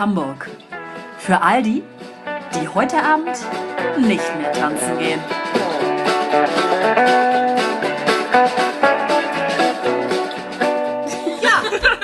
Hamburg. Für all die, die heute Abend nicht mehr tanzen gehen. Ja!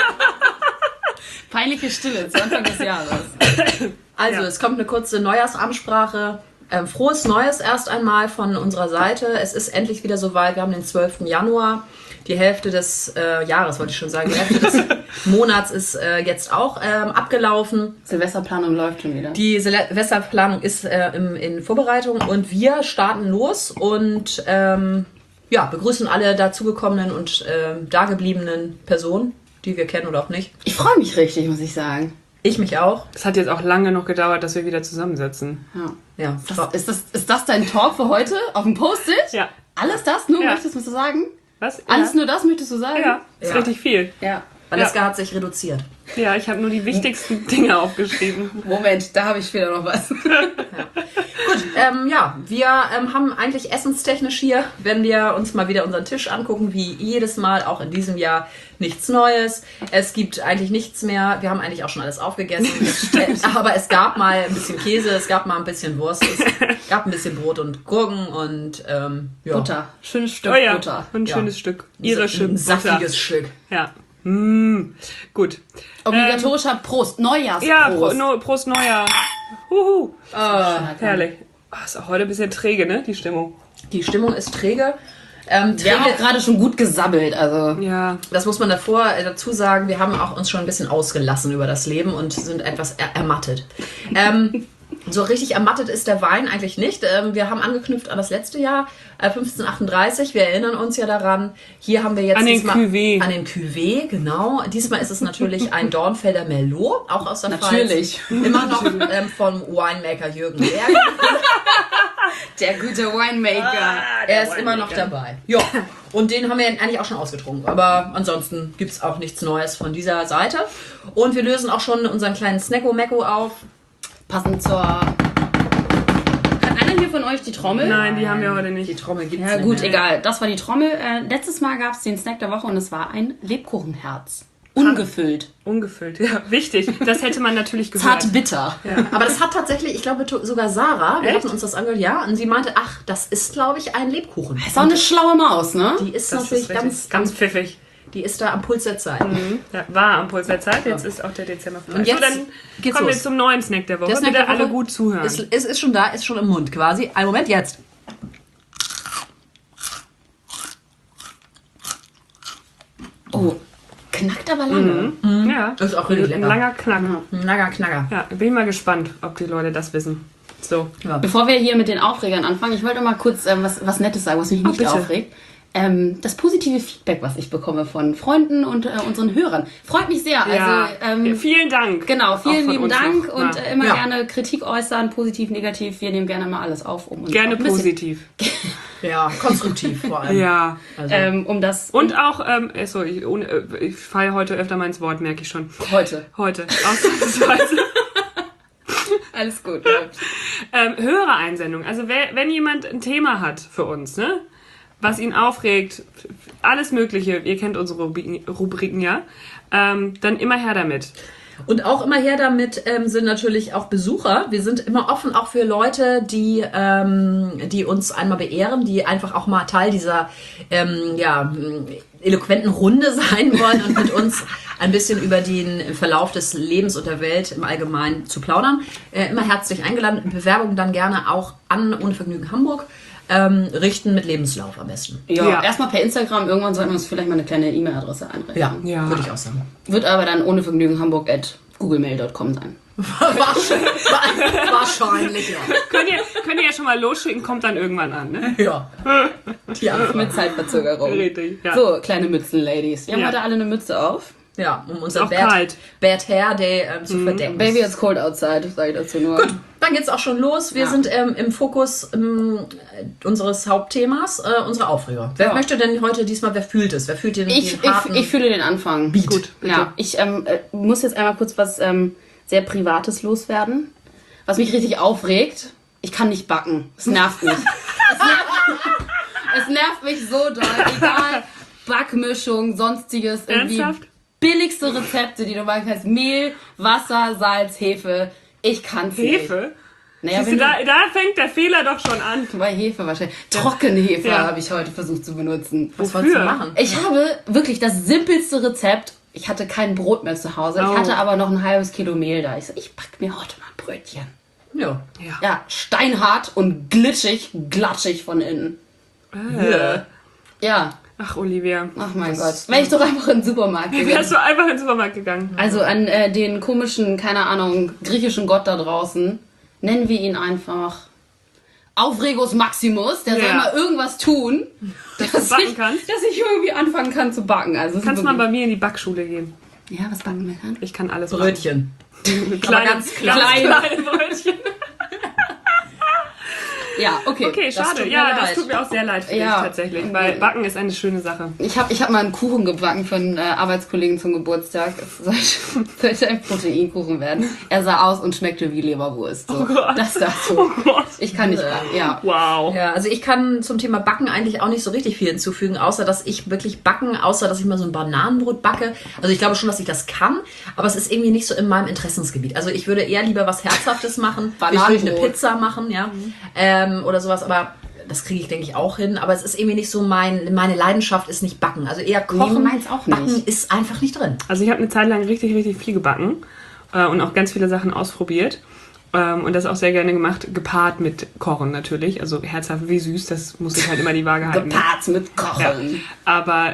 Peinliche Stille zu Anfang des Jahres. Also, es kommt eine kurze Neujahrsansprache. Frohes Neues erst einmal von unserer Seite. Es ist endlich wieder soweit. Wir haben den 12. Januar. Die Hälfte des Jahres, wollte ich schon sagen. Die Hälfte des Monats ist jetzt auch abgelaufen. Silvesterplanung läuft schon wieder. Die Silvesterplanung ist in Vorbereitung und wir starten los und begrüßen alle dazugekommenen und dagebliebenen Personen, die wir kennen oder auch nicht. Ich freue mich richtig, muss ich sagen. Ich mich auch. Es hat jetzt auch lange noch gedauert, dass wir wieder zusammensitzen. Ja. Ist das dein Talk für heute? Auf dem Post-it? Ja. Alles das? Nur Ja. möchtest du sagen? Was? Alles nur das möchtest du sagen? Ja, ist Ja. richtig viel. Ja. Valeska hat sich reduziert. Ja, ich habe nur die wichtigsten Dinge aufgeschrieben. Moment, da habe ich später noch was. Gut, wir haben eigentlich essenstechnisch hier, wenn wir uns mal wieder unseren Tisch angucken, wie jedes Mal, auch in diesem Jahr, nichts Neues. Es gibt eigentlich nichts mehr. Wir haben eigentlich auch schon alles aufgegessen. Aber es gab mal ein bisschen Käse, es gab mal ein bisschen Wurst, es gab ein bisschen Brot und Gurken und Butter. Schönes Stück Butter. Ein schönes Stück. Irische ein Butter. saftiges Stück. Ja. Gut. Obligatorischer Prost. Neujahrsprost. Ja, Prost Neujahr. Huhu. Herrlich. Ist auch heute ein bisschen träge, ne, die Stimmung. Die Stimmung ist träge. Wir haben auch gerade schon gut gesabbelt, also. Ja. Das muss man dazu sagen, wir haben auch uns schon ein bisschen ausgelassen über das Leben und sind etwas ermattet. So richtig ermattet ist der Wein eigentlich nicht. Wir haben angeknüpft an das letzte Jahr, 1538. Wir erinnern uns ja daran. Hier haben wir jetzt An den Cuvée. An den Cuvée, genau. Diesmal ist es natürlich ein Dornfelder Merlot, auch aus der Natürlich. Pfalz. Immer noch vom Winemaker Jürgen Berg. Der gute Winemaker. Er ist immer noch dabei. Ja. Und den haben wir eigentlich auch schon ausgetrunken. Aber ansonsten gibt es auch nichts Neues von dieser Seite. Und wir lösen auch schon unseren kleinen Snacko-Mecko auf. Passend zur... Hat einer hier von euch die Trommel? Nein, die haben wir heute nicht. Die Trommel gibt's Ja nicht gut, mehr. egal. Das war die Trommel. Letztes Mal gab es den Snack der Woche und es war ein Lebkuchenherz. Ungefüllt. Ungefüllt, ja. Wichtig. Das hätte man natürlich gehört. Zart bitter. Ja. Aber das hat tatsächlich, ich glaube sogar Sarah, wir Echt? hatten uns das angehört, ja, und sie meinte, ach, das ist, glaube ich, ein Lebkuchen. Ist auch eine schlaue Maus, ne? Die ist Das natürlich ist richtig. ganz pfiffig. die ist da am Puls der Zeit. Ja, war am Puls der Zeit, jetzt ist auch der Dezember vorbei. Und jetzt so, dann geht's kommen wir los. zum neuen Snack der Woche. Der Snack Bitte der Woche alle gut zuhören. Ist schon da, ist schon im Mund quasi. Einen Moment, jetzt. Oh, knackt aber lange. Ja, Das ist auch richtig ein lecker. langer Knack. Ein langer Knacker. Ja, bin ich mal gespannt, ob die Leute das wissen. So. Bevor wir hier mit den Aufregern anfangen, ich wollte mal kurz was Nettes sagen, was mich nicht bitte. aufregt. Das positive Feedback, was ich bekomme von Freunden und unseren Hörern, freut mich sehr. Ja, Also, vielen Dank. genau, Auch vielen von lieben uns Dank noch. und Ja. immer Ja. gerne Kritik äußern, positiv, negativ. Wir nehmen gerne mal alles auf, um uns Gerne auch ein bisschen, positiv. Ja, konstruktiv vor allem. Ja. Also, um das Und auch, ich falle heute öfter mal ins Wort, merke ich schon. heute. Heute. Ausnahmsweise. Alles gut. Hörereinsendung. Also wenn jemand ein Thema hat für uns, ne? Was ihn aufregt, alles Mögliche, ihr kennt unsere Rubriken ja, dann immer her damit. Und auch immer her damit sind natürlich auch Besucher. Wir sind immer offen auch für Leute, die uns einmal beehren, die einfach auch mal Teil dieser eloquenten Runde sein wollen und mit uns ein bisschen über den Verlauf des Lebens und der Welt im Allgemeinen zu plaudern. Immer herzlich eingeladen. Bewerbungen dann gerne auch an Ohne Vergnügen Hamburg. Richten mit Lebenslauf am besten. Ja, erstmal per Instagram. Irgendwann sollten wir uns vielleicht mal eine kleine E-Mail-Adresse einrichten. Ja, würde ich auch sagen. Wird aber dann ohne Vergnügen Hamburg@googlemail.com sein. Wahrscheinlich, ja. Könnt ihr ja schon mal losschicken, kommt dann irgendwann an, ne? Ja. Mit Zeitverzögerung. Richtig, ja. So, kleine Mützen-Ladies. Wir haben Ja. heute alle eine Mütze auf. Ja, um unser auch kalt. Bad Hair Day zu verdecken. Baby, it's cold outside, sage ich dazu nur. Gut, dann geht's auch schon los. Wir sind im Fokus unseres Hauptthemas, unsere Aufreger. Wer möchte denn heute diesmal, wer fühlt es? Wer fühlt den harten Ich fühle den Anfang. Beat? Gut, bitte. Ja, ich muss jetzt einmal kurz was sehr Privates loswerden. Was mich richtig aufregt. Ich kann nicht backen. Es nervt mich. Es nervt mich so doll. Egal, Backmischung, sonstiges. Irgendwie. Ernsthaft? billigste Rezepte, die du machen kannst. Mehl, Wasser, Salz, Hefe. Ich kann's nicht. Hefe? Naja, Siehst wenn du, du da fängt der Fehler doch schon an. bei Hefe wahrscheinlich. Trockene Hefe Ja. habe ich heute versucht zu benutzen. Was wolltest du Wofür? machen? Ich habe wirklich das simpelste Rezept. Ich hatte kein Brot mehr zu Hause. Oh. Ich hatte aber noch ein halbes Kilo Mehl da. Ich so, ich back mir heute mal ein Brötchen. Ja. Ja, steinhart und glatschig von innen. Ja, Ach, Olivia. ach mein Gott. Wäre ich doch einfach in den Supermarkt gegangen. Wärst du einfach in den Supermarkt gegangen? Also an den komischen, keine Ahnung, griechischen Gott da draußen, nennen wir ihn einfach Aufregus Maximus. Der soll Ja. mal irgendwas tun, Dass du backen kannst? dass ich irgendwie anfangen kann zu backen. Also es ist Kannst mal wirklich- bei mir in die Backschule gehen. Ja, was backen wir dann? Ich kann alles Brötchen. machen. Kleine, ganz klein. kleine Brötchen. Ja, okay. Okay, Das schade. tut mir Ja, das leid. tut mir auch sehr leid für dich Ja. tatsächlich. Weil Backen ist eine schöne Sache. Ich hab mal einen Kuchen gebacken für einen Arbeitskollegen zum Geburtstag. Es sollte ein Proteinkuchen werden. Er sah aus und schmeckte wie Leberwurst. So. Oh Gott. Das dazu. Oh Gott. Ich kann nicht backen, ja. Wow. Ja, also ich kann zum Thema Backen eigentlich auch nicht so richtig viel hinzufügen, außer dass ich wirklich außer dass ich mal so ein Bananenbrot backe. Also ich glaube schon, dass ich das kann, aber es ist irgendwie nicht so in meinem Interessensgebiet. Also ich würde eher lieber was Herzhaftes machen. Ich würde eine Bananenbrot. Pizza machen, ja. Oder sowas, aber das kriege ich, denke ich, auch hin. Aber es ist irgendwie nicht so meine Leidenschaft ist nicht Backen. Also eher Kochen. meins auch nicht. Backen ist einfach nicht drin. Also ich habe eine Zeit lang richtig, richtig viel gebacken und auch ganz viele Sachen ausprobiert. Und das auch sehr gerne gemacht, gepaart mit Kochen natürlich. Also herzhaft wie süß, das muss ich halt immer die Waage halten. Gepaart mit Ja. Kochen. Aber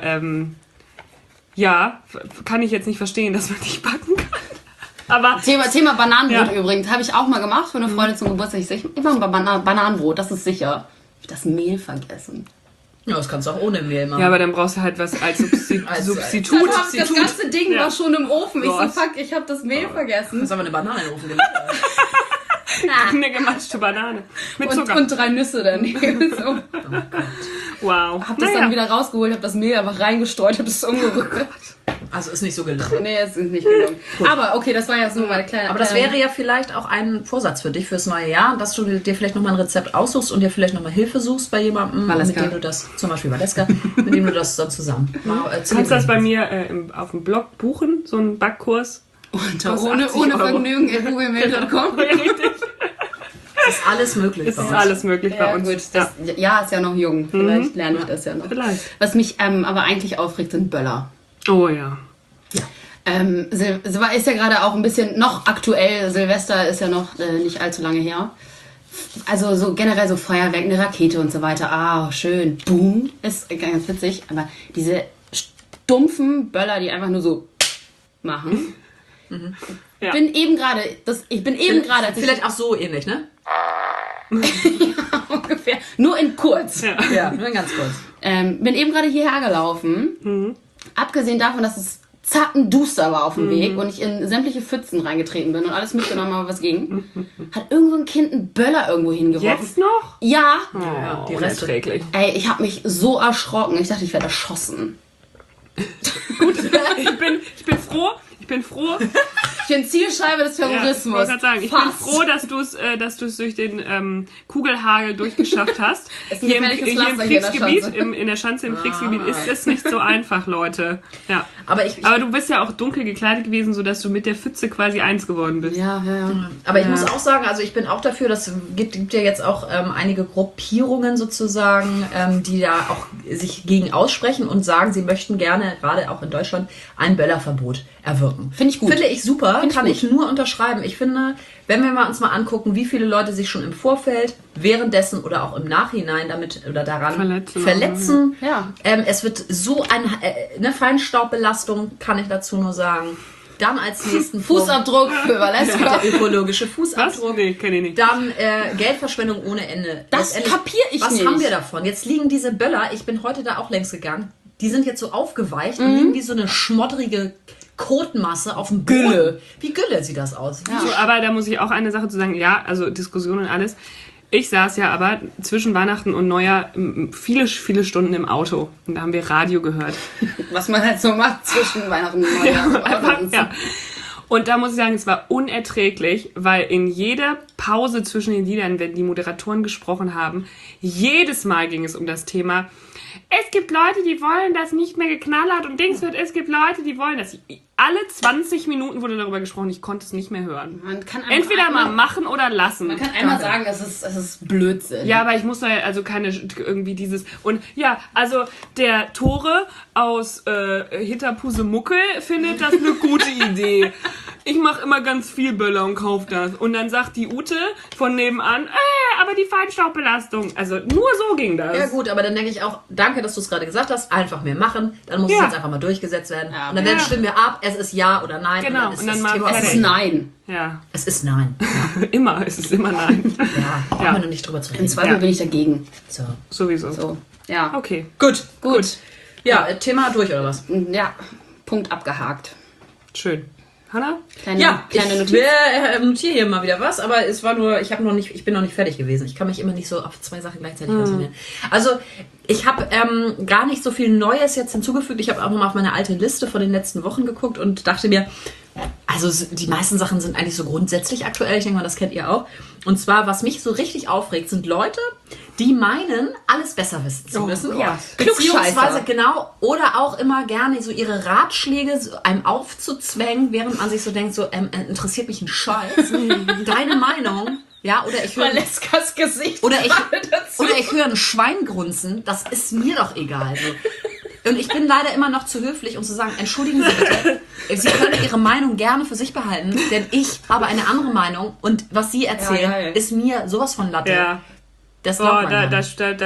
kann ich jetzt nicht verstehen, dass man nicht backen kann. Aber Thema Bananenbrot Ja. übrigens. Habe ich auch mal gemacht für eine Freundin zum Geburtstag. Ich sag, ich mache mal Bananenbrot, das ist sicher. Ich hab das Mehl vergessen. Ja, das kannst du auch ohne Mehl machen. ja, aber dann brauchst du halt was als Substitut. Das ganze Ding Ja. war schon im Ofen. Ich so, Gott. fuck, ich habe das Mehl vergessen. das haben wir eine Banane in den Ofen gelegt. Eine gematschte Banane. Mit Zucker. Und 3 Nüsse daneben. So. Wow. Hab das dann wieder rausgeholt, hab das Mehl einfach reingestreut, hab es umgerührt. Also ist nicht so gelungen. Nee, es ist nicht gelungen. Aber okay, das war jetzt nur meine kleine... Aber das wäre ja vielleicht auch ein Vorsatz für dich fürs neue Jahr, dass du dir vielleicht nochmal ein Rezept aussuchst und dir vielleicht nochmal Hilfe suchst bei jemandem, Valeska. mit dem du das, zum Beispiel Valeska, mit dem du das dann zusammen mal Du kannst das bei mir auf dem Blog buchen, so einen Backkurs. ohne 80 Euro. Vergnügen in googlemail.com. Ja, richtig. Es ist alles möglich. Es bei ist uns. alles möglich bei Ja, uns. gut, das Jahr ist ja noch jung. Vielleicht lerne ich das ja noch. Vielleicht. Was mich aber eigentlich aufregt, sind Böller. Oh ja. Ist ja gerade auch ein bisschen noch aktuell. Silvester ist ja noch nicht allzu lange her. Also so generell so Feuerwerk, eine Rakete und so weiter. Ah, schön. Boom. Ist ganz witzig. Aber diese stumpfen Böller, die einfach nur so machen. Ja. Ich bin eben gerade, als ich Vielleicht auch so ähnlich, ne? ungefähr, nur in kurz. Ja. Ja, nur ganz kurz. Bin eben gerade hierher gelaufen. Abgesehen davon, dass es zappenduster war auf dem Weg und ich in sämtliche Pfützen reingetreten bin und alles mitgenommen habe, was ging, hat irgend so ein Kind einen Böller irgendwo hingeworfen. Jetzt noch? Ja. Ja, Oh, unerträglich. Ey, ich habe mich so erschrocken. Ich dachte, ich werde erschossen. Ich bin froh. Ich bin Zielscheibe des Ja, ich Terrorismus. wollte gerade sagen, ich bin Fast. froh, dass du es durch den Kugelhagel durchgeschafft hast. Ist ein gefährliches Pflaster hier in der Kriegsgebiet, Schanze. in der Schanze im Kriegsgebiet ist es nicht so einfach, Leute. Ja. Aber Aber du bist ja auch dunkel gekleidet gewesen, sodass du mit der Pfütze quasi eins geworden bist. Ja. Aber ich muss auch sagen, also ich bin auch dafür, dass gibt ja jetzt auch einige Gruppierungen sozusagen, die da auch sich gegen aussprechen und sagen, sie möchten gerne, gerade auch in Deutschland, ein Böllerverbot erwirken. Finde ich gut. Finde ich super, Finde ich kann gut. ich nur unterschreiben. Ich finde, wenn wir uns mal angucken, wie viele Leute sich schon im Vorfeld, währenddessen oder auch im Nachhinein damit oder daran verletzen. Ja. Es wird so eine Feinstaubbelastung, kann ich dazu nur sagen. Dann als nächsten Punkt Fußabdruck für Valeska. der ökologische Was? Fußabdruck. Nee, kenne ich nicht. Dann Geldverschwendung ohne Ende. Das Letztendlich, kapier ich was nicht. haben wir davon? Jetzt liegen diese Böller, ich bin heute da auch längs gegangen, die sind jetzt so aufgeweicht und liegen wie so eine schmodderige Kotmasse auf dem Boden. Gülle. Wie Gülle sieht das aus. So, aber da muss ich auch eine Sache zu sagen. Ja, also Diskussion und alles. Ich saß ja aber zwischen Weihnachten und Neujahr viele, viele Stunden im Auto. Und da haben wir Radio gehört. Was man halt so macht zwischen Weihnachten und Neujahr. Einfach, ja. Und da muss ich sagen, es war unerträglich, weil in jeder Pause zwischen den Liedern, wenn die Moderatoren gesprochen haben, jedes Mal ging es um das Thema Es gibt Leute, die wollen, dass nicht mehr geknallert und Dings wird. Es gibt Leute, die wollen, dass alle 20 Minuten wurde darüber gesprochen. Ich konnte es nicht mehr hören. Man kann Entweder mal machen oder lassen. Man kann einmal sagen, es ist Blödsinn. Ja, aber ich muss da also keine irgendwie dieses und ja, also der Tore aus Hitterpusemuckel findet das eine gute Idee. Ich mache immer ganz viel Böller und kauf das. Und dann sagt die Ute von nebenan, aber die Feinstaubbelastung. Also nur so ging das. Ja gut, aber dann denke ich auch, danke, dass du es gerade gesagt hast, einfach mehr machen. Dann muss es jetzt einfach mal durchgesetzt werden. Ja. Und dann stimmen wir ab, es ist ja oder nein. Genau, und und dann dann ist mal das Thema Es ist nein. Ja. Es ist nein. Immer, es ist immer nein. Ja, brauchen wir noch nicht drüber zu Im reden. Zweifel bin ich dagegen. So. Sowieso. So, ja. Okay. Gut. Gut. Ja, Thema durch oder was? Ja, Punkt abgehakt. Schön. Hanna? Kleine Notiz. Ich notiere hier mal wieder was, aber es war nur, ich bin noch nicht fertig gewesen. Ich kann mich immer nicht so auf 2 Sachen gleichzeitig konzentrieren. Also, ich habe gar nicht so viel Neues jetzt hinzugefügt. Ich habe auch nochmal auf meine alte Liste von den letzten Wochen geguckt und dachte mir, also die meisten Sachen sind eigentlich so grundsätzlich aktuell. Ich denke mal, das kennt ihr auch. Und zwar, was mich so richtig aufregt, sind Leute, die meinen, alles besser wissen zu müssen. ja. Beziehungsweise, Klugscheißer. genau, oder auch immer gerne so ihre Ratschläge so einem aufzuzwängen, während man sich so denkt, so, interessiert mich ein Scheiß. Deine Meinung, ja, oder ich höre... Valeskas Gesicht. Oder ich höre ein Schwein grunzen, das ist mir doch egal. So. Und ich bin leider immer noch zu höflich, um zu sagen, entschuldigen Sie bitte, Sie können Ihre Meinung gerne für sich behalten, denn ich habe eine andere Meinung und was Sie erzählen, geil. ist mir sowas von Latte. Ja. Das glaubt man ja.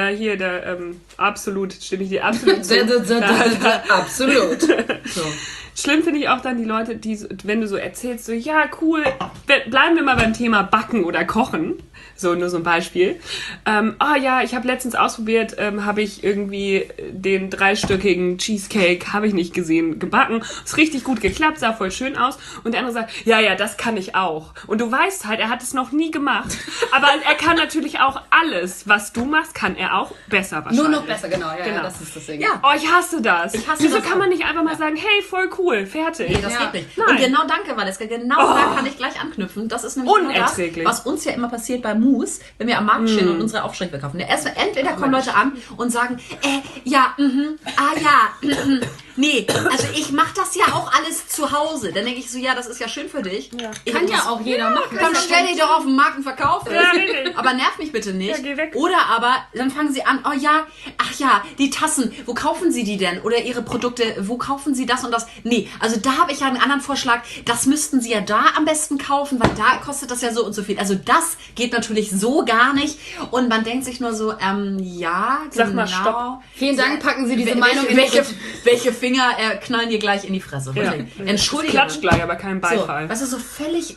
Absolut, stimme ich dir absolut zu. Absolut. So. Schlimm finde ich auch dann die Leute, die, wenn du so erzählst, so, ja, cool, bleiben wir mal beim Thema Backen oder Kochen. So, nur so ein Beispiel. Ich habe letztens ausprobiert, habe ich irgendwie den 3-stöckigen Cheesecake, habe ich nicht gesehen, gebacken. Ist richtig gut geklappt, sah voll schön aus. Und der andere sagt, ja, das kann ich auch. Und du weißt halt, er hat es noch nie gemacht. Aber er kann natürlich auch alles, was du machst, kann er auch besser wahrscheinlich. Nur noch besser, genau. Ja, Genau. das ist das Ding. Ja. Oh, ich hasse das. Wieso das kann auch. man nicht einfach mal sagen, hey, voll cool, fertig. Nee, das Ja. geht nicht. Nein. Und genau, danke, Valeska. Genau da kann ich gleich anknüpfen. Das ist nämlich genau das, Unerträglich. was uns ja immer passiert bei Mousse, wenn wir am Markt stehen und unsere Aufstriche verkaufen. Entweder kommen Leute an und sagen, nee, also ich mache das ja auch alles zu Hause. Dann denke ich so, ja, das ist ja schön für dich. Ja. Kann ja auch jeder machen. Dann stell dich doch auf den Markt und verkauf es. Ja, richtig. Aber nerv mich bitte nicht. Ja, geh weg. Oder aber, dann fangen sie an, die Tassen, wo kaufen sie die denn? Oder ihre Produkte, wo kaufen sie das und das? Nee, also da habe ich ja einen anderen Vorschlag. Das müssten sie ja da am besten kaufen, weil da kostet das ja so und so viel. Also das geht natürlich so gar nicht. Und man denkt sich nur so, Sag mal, stopp. Vielen Dank, packen Sie diese Meinung in welche Finger knallen dir gleich in die Fresse? Ja. Entschuldigung. Klatscht gleich, aber kein So, Beifall. weißt du, so völlig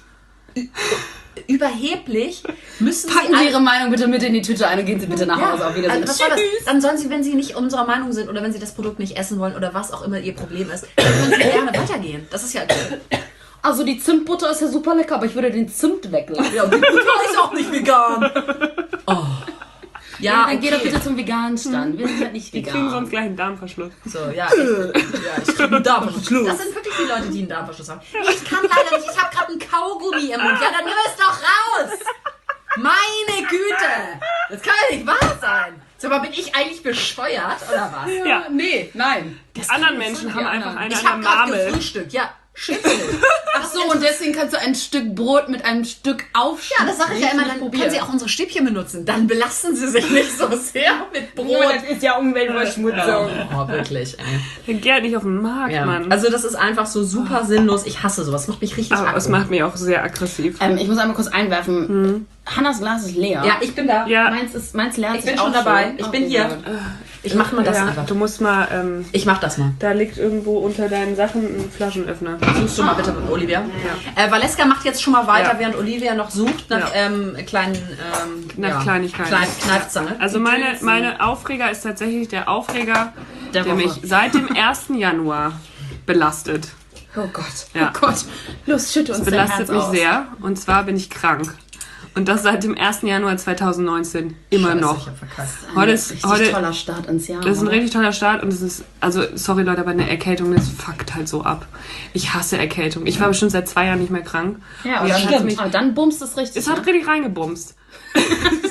überheblich müssen Packen Sie Ihre Meinung bitte mit in die Tüte ein und gehen Sie bitte nach Hause. Auf Wiedersehen. Also was war das? Dann sollen sie, wenn sie nicht unserer Meinung sind oder wenn sie das Produkt nicht essen wollen oder was auch immer ihr Problem ist, dann können sie gerne weitergehen. Das ist ja Also die Zimtbutter ist ja super lecker, aber ich würde den Zimt weglassen. ja, die Butter ist auch nicht vegan. Oh. Ja, dann geh doch bitte zum veganen Stand. Wir sind halt nicht Die kriegen vegan. sonst gleich einen Darmverschluss. So, ich kriege einen Darmverschluss. Das sind wirklich die Leute, die einen Darmverschluss haben. Ich kann leider nicht, ich habe gerade einen Kaugummi im Mund. Ja, dann nimm es doch raus. Meine Güte. Das kann ja nicht wahr sein. Sag mal, bin ich eigentlich bescheuert oder was? Ja. Nee, nein. Anderen Menschen haben einfach eine Ich an habe der gerade Marmel. gefrühstückt. Ja, schimpfe nicht. Ach so, und deswegen kannst du ein Stück Brot mit einem Stück aufschneiden. Ja, das sage ich ja immer, dann können Sie auch unsere Stäbchen benutzen. Dann belasten Sie sich nicht so sehr mit Brot. ist ja Umweltverschmutzung. Oh, wirklich, ey. Den Geld nicht auf den Markt, Ja. Mann. Also das ist einfach so super sinnlos. Ich hasse sowas. Macht mich richtig Aber es macht mich auch sehr aggressiv. Ich muss einmal kurz einwerfen. Hannas Glas ist leer. Ja, ich bin da. Ja, Meins leert Ich sich bin auch schon dabei. schon. Ich bin Okay, hier. sehr gut. Ich mache mal das ja, einfach. du musst mal, Ich mach das mal. da liegt irgendwo unter deinen Sachen ein Flaschenöffner. Suchst du mal bitte mit Olivia. Valeska macht jetzt schon mal weiter, Ja. während Olivia noch sucht nach kleinen Nach Kleinigkeiten. Kneifzange. Also meine Aufreger ist tatsächlich der Aufreger, der Woche. mich seit dem 1. Januar belastet. Oh Gott. Ja. Oh Gott. Los, schütte uns dein Belastet Herz mich aus. sehr. Und zwar bin ich krank. Und das seit dem 1. Januar 2019. Immer Scheiße, noch. ich hab verkackt. Heute Ein ist, richtig toller Start ins Jahr. das ist ein oder? richtig toller Start und es ist, also sorry Leute, aber eine Erkältung, das fuckt halt so ab. Ich hasse Erkältung. Ich war bestimmt seit 2 Jahren nicht mehr krank. Ja, Und aber dann hat's dann bumst es richtig. Es hat richtig reingebumst.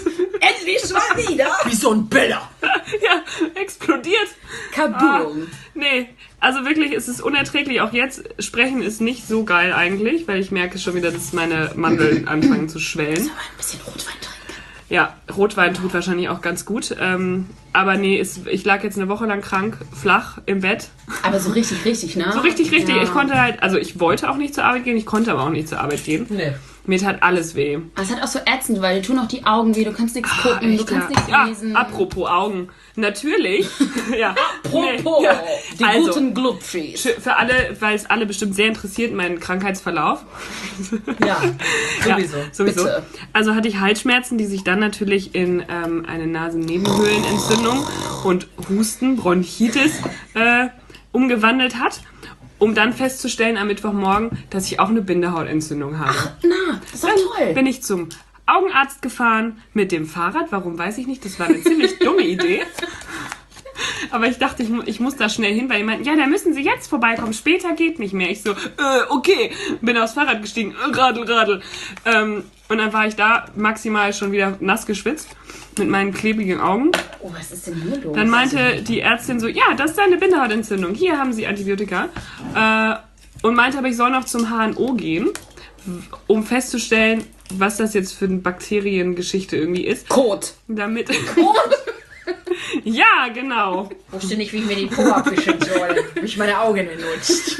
endlich schon wieder. Wie so ein Böller. Ja, explodiert. Kaboom. Nee, also wirklich, es ist unerträglich. Auch jetzt, Sprechen ist nicht so geil eigentlich, weil ich merke schon wieder, dass meine Mandeln anfangen zu schwellen. Ein bisschen Rotwein trinken. Ja, Rotwein tut wahrscheinlich auch ganz gut. Aber nee, ich lag jetzt eine Woche lang krank, flach im Bett. Aber so richtig, ne? So richtig. Ja. Ich konnte halt, also ich wollte auch nicht zur Arbeit gehen, ich konnte aber auch nicht zur Arbeit gehen. Nee. Mir tat alles weh. Aber es hat auch so ätzend, weil dir tun auch die Augen weh, du kannst nichts gucken, du kannst nichts lesen. Apropos Augen. Natürlich. Ja. Apropos. Nee, ja. Die Also, guten Glubschis. für alle, weil es alle bestimmt sehr interessiert, meinen Krankheitsverlauf. Ja, sowieso. Ja, sowieso. Bitte. Also hatte ich Halsschmerzen, die sich dann natürlich in eine Nasennebenhöhlenentzündung und Husten, Bronchitis umgewandelt hat, um dann festzustellen am Mittwochmorgen, dass ich auch eine Bindehautentzündung habe. Na, das ist doch toll. Bin ich zum Augenarzt gefahren mit dem Fahrrad. Warum, weiß ich nicht. Das war eine ziemlich dumme Idee. Aber ich dachte, ich muss da schnell hin, weil die meinten, ja, da müssen Sie jetzt vorbeikommen. Später geht nicht mehr. Ich so, okay. Bin aufs Fahrrad gestiegen. Radl. Und dann war ich da maximal schon wieder nass geschwitzt mit meinen klebrigen Augen. Oh, was ist denn hier los? Dann meinte die Ärztin so, ja, das ist eine Bindehautentzündung. Hier haben Sie Antibiotika. Und meinte aber, ich soll noch zum HNO gehen, um festzustellen, was das jetzt für eine Bakteriengeschichte irgendwie ist. Kot. Damit. Kot? Ja, genau. Wusste nicht, wie ich mir die Po abwischen soll. Wie ich meine Augen benutzt.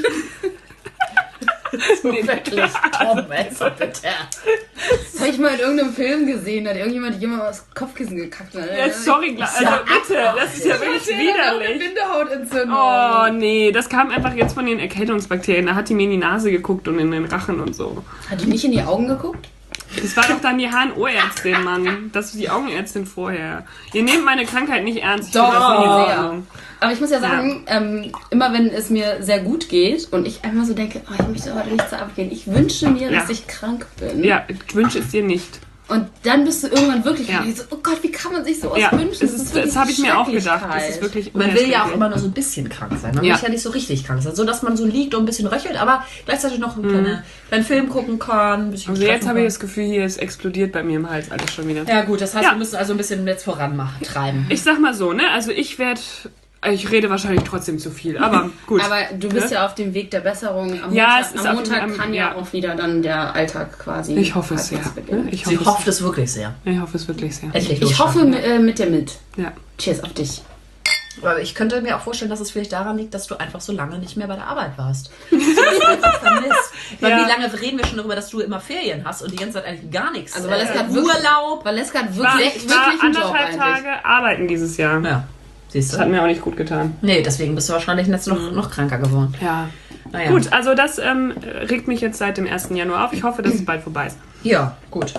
So wirklich, Tom, also bitte. Das habe ich mal in irgendeinem Film gesehen, da hat jemand aufs Kopfkissen gekackt. Ja, sorry, also bitte, das ist ja wirklich widerlich. Bindehautentzündung. Oh nee, das kam einfach jetzt von den Erkältungsbakterien. Da hat die mir in die Nase geguckt und in den Rachen und so. Hat die nicht in die Augen geguckt? Das war doch dann die HNO-Ärztin, Mann. Das ist die Augenärztin vorher. Ihr nehmt meine Krankheit nicht ernst. Ich finde das nicht in Ordnung. Aber ich muss ja sagen, immer wenn es mir sehr gut geht und ich einmal so denke, oh, ich möchte heute nicht zur Arbeit gehen, ich wünsche mir, dass ich krank bin. Ja, ich wünsche es dir nicht. Und dann bist du irgendwann wirklich Ja. so, oh Gott, wie kann man sich sowas Ja, wünschen? das habe ich mir auch gedacht. Das ist wirklich Man will ja auch unerträglich. immer nur so ein bisschen krank sein. Man Ja. will ja nicht so richtig krank sein. So, dass man so liegt und ein bisschen röchelt, aber gleichzeitig noch einen kleinen Film gucken kann. Ein bisschen Also jetzt treffen habe ich kann. das Gefühl, hier ist explodiert bei mir im Hals alles schon wieder. Ja gut, das heißt, Ja. wir müssen also ein bisschen jetzt treiben. Ich sag mal so, ne? Also ich rede wahrscheinlich trotzdem zu viel, aber gut. Aber du bist ja auf dem Weg der Besserung. Am Ja, Montag, es ist am auf dem- Montag kann ja auch wieder dann der Alltag quasi. Ich hoffe es sehr. halbwegs beginnen. Ich Sie hoffe hofft es wirklich sehr. Ich hoffe es wirklich sehr. Endlich Ich hoffe losstarten. mit dir mit. Ja. Cheers auf dich. Aber ich könnte mir auch vorstellen, dass es vielleicht daran liegt, dass du einfach so lange nicht mehr bei der Arbeit warst. Du hast einfach vermisst. Weil Ja. wie lange reden wir schon darüber, dass du immer Ferien hast und die ganze Zeit eigentlich gar nichts. Also Valeska hat wirklich- Urlaub. Valeska hat Ich war wirklich einen Job anderthalb eigentlich. Tage arbeiten dieses Jahr. Ja, siehst Das hat du. mir auch nicht gut getan. Nee, deswegen bist du wahrscheinlich jetzt noch kranker geworden. Ja. Naja. Gut, also das regt mich jetzt seit dem 1. Januar auf. Ich hoffe, dass es bald vorbei ist. Ja, gut.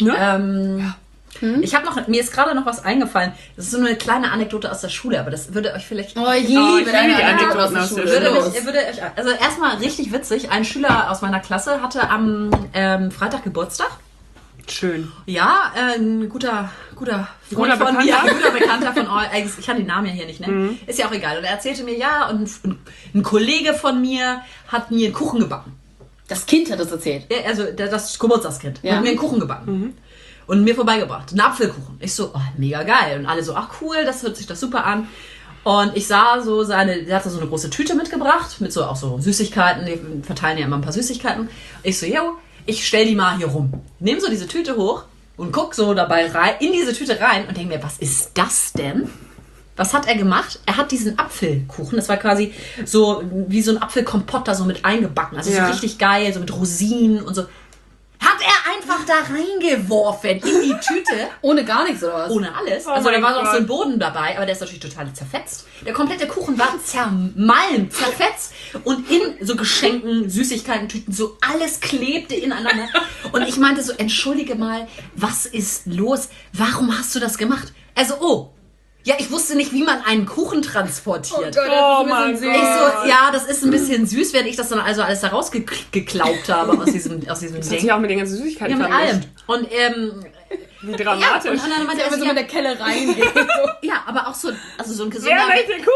Ne? Ich habe mir ist gerade noch was eingefallen. Das ist so eine kleine Anekdote aus der Schule, aber das würde euch vielleicht... Oh, ich ich liebe liebe deine die Anekdoten Anekdoten aus aus der der Schule. Schule. Also erstmal richtig witzig, ein Schüler aus meiner Klasse hatte am Freitag Geburtstag. Schön. Ja, ein guter Freund Guter von mir, Bekannter. ein guter Bekannter von euch. Ich kann den Namen ja hier nicht nennen. Ist ja auch egal. Und er erzählte mir, ja, und ein Kollege von mir hat mir einen Kuchen gebacken. Das Kind hat es erzählt. Ja, also das Geburtstagskind Ja. hat mir einen Kuchen gebacken. Und mir vorbeigebracht. Einen Apfelkuchen. Ich so, oh, mega geil. Und alle so, ach cool, das hört sich das super an. Und ich sah so der hatte so eine große Tüte mitgebracht, mit so auch so Süßigkeiten, die verteilen ja immer ein paar Süßigkeiten. Ich so, yo, ich stell die mal hier rum. Nehm so diese Tüte hoch und guck so dabei rein, in diese Tüte rein und denk mir, was ist das denn? Was hat er gemacht? Er hat diesen Apfelkuchen, das war quasi so wie so ein Apfelkompott da so mit eingebacken. Also Ja. so richtig geil, so mit Rosinen und so. Hat er einfach da reingeworfen in die Tüte. Ohne gar nichts, oder was? Ohne alles. Oh Also da mein war noch so ein Gott. Boden dabei, aber der ist natürlich total zerfetzt. Der komplette Kuchen war zermalmt, zerfetzt. Und in so Geschenken, Süßigkeiten, Tüten, so alles klebte ineinander. Und ich meinte so, entschuldige mal, was ist los? Warum hast du das gemacht? Also, ja, ich wusste nicht, wie man einen Kuchen transportiert. Oh mein Gott. Ich so, ja, das ist ein bisschen süß, während ich das dann also alles da rausgeklaubt habe aus diesem Das hat Ding. sich auch mit den ganzen Süßigkeiten Ja, mit allem. vermischt. Und, Wie ja, dramatisch. und dann meinte er so, mit der Kelle reingehen. ja, aber auch so, also so ein Wer gesunder möchte den Kuchen?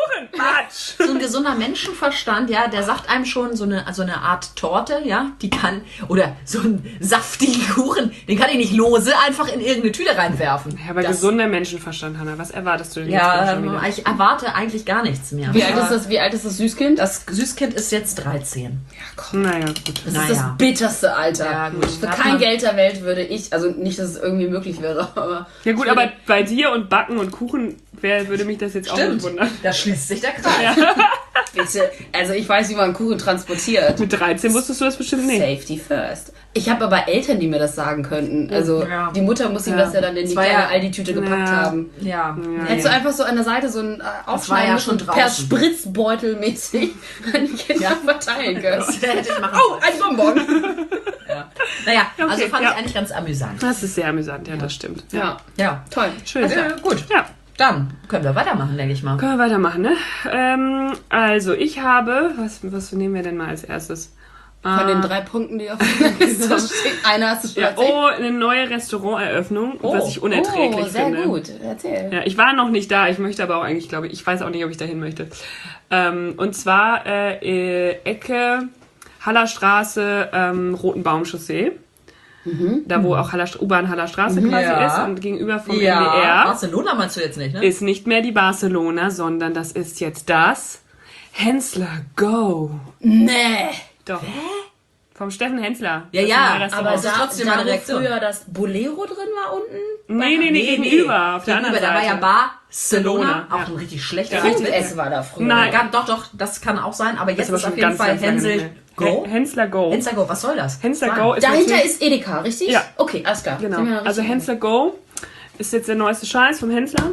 Quatsch. So ein gesunder Menschenverstand, ja, der sagt einem schon so eine Art Torte, ja, die kann, oder so einen saftigen Kuchen, den kann ich nicht lose einfach in irgendeine Tüte reinwerfen. Ja, aber gesunder Menschenverstand, Hanna, was erwartest du denn Ja, jetzt schon wieder? ich erwarte eigentlich gar nichts mehr. Wie alt ist das Süßkind? Das Süßkind ist jetzt 13. Naja, gut. Das ist das bitterste Alter. Ja, gut. Für kein Geld der Welt würde ich, also nicht, dass es irgendwie möglich wäre, aber... Ja gut, aber bei dir und Backen und Kuchen würde mich das jetzt auch nicht wundern. Da schließt sich der Kreis. Bitte, also ich weiß, wie man Kuchen transportiert. Mit 13 wusstest du das bestimmt nicht. Safety first. Ich habe aber Eltern, die mir das sagen könnten. Also Ja. die Mutter muss ihm das ja dann in die war kleine ja- Aldi-Tüte gepackt haben. Ja. Hättest du einfach so an der Seite so einen Aufschneiden ja müssen schon und per draußen. Spritzbeutel mäßig an die Kinder verteilen können. Das hätte ich machen Oh, ein Bonbon! Ja. Naja, also Okay, fand ja. ich eigentlich ganz amüsant. Das ist sehr amüsant, ja, das stimmt. Ja, Ja. toll. Schön. Gut. Ja, Dann können wir weitermachen, denke ich mal. können wir weitermachen, ne? Also, ich habe, was nehmen wir denn mal als erstes? Von den 3 Punkten, die auf der Liste stehen, einer hast du schon Ja, erzählt. eine neue Restauranteröffnung, was ich unerträglich sehr finde. gut. Erzähl. Ja, ich war noch nicht da, ich möchte aber auch eigentlich, glaube ich weiß auch nicht, ob ich dahin möchte. Und zwar Ecke Hallerstraße, Rotenbaumchaussee. Da wo auch U-Bahn Hallerstraße quasi Ja. ist und gegenüber vom Ja, NDR Barcelona meinst du jetzt nicht, ne? ist nicht mehr die Barcelona, sondern das ist jetzt das Hensler Go. Nee. Doch. Vom Steffen Hensler. Ja, Das ja, neue Restaurant. Aber Das ist trotzdem da meine wo Reaktion. früher das Bolero drin war unten? Nee, gegenüber, auf der anderen Da war Seite. ja Barcelona, Ja. auch ein richtig schlechter Punkt-S war da früher. Nein. Doch, das kann auch sein, aber jetzt aber ist schon auf jeden ganz, Fall ganz lange Hensel nicht mehr. Go. Hensler Go. Hensler Go, was soll das? Hensler Sag. Go ist Dahinter natürlich- ist Edeka, richtig? Ja. Okay, alles klar. Genau. Sind wir Also richtig? Hensler Go ist jetzt der neueste Scheiß vom Hensler.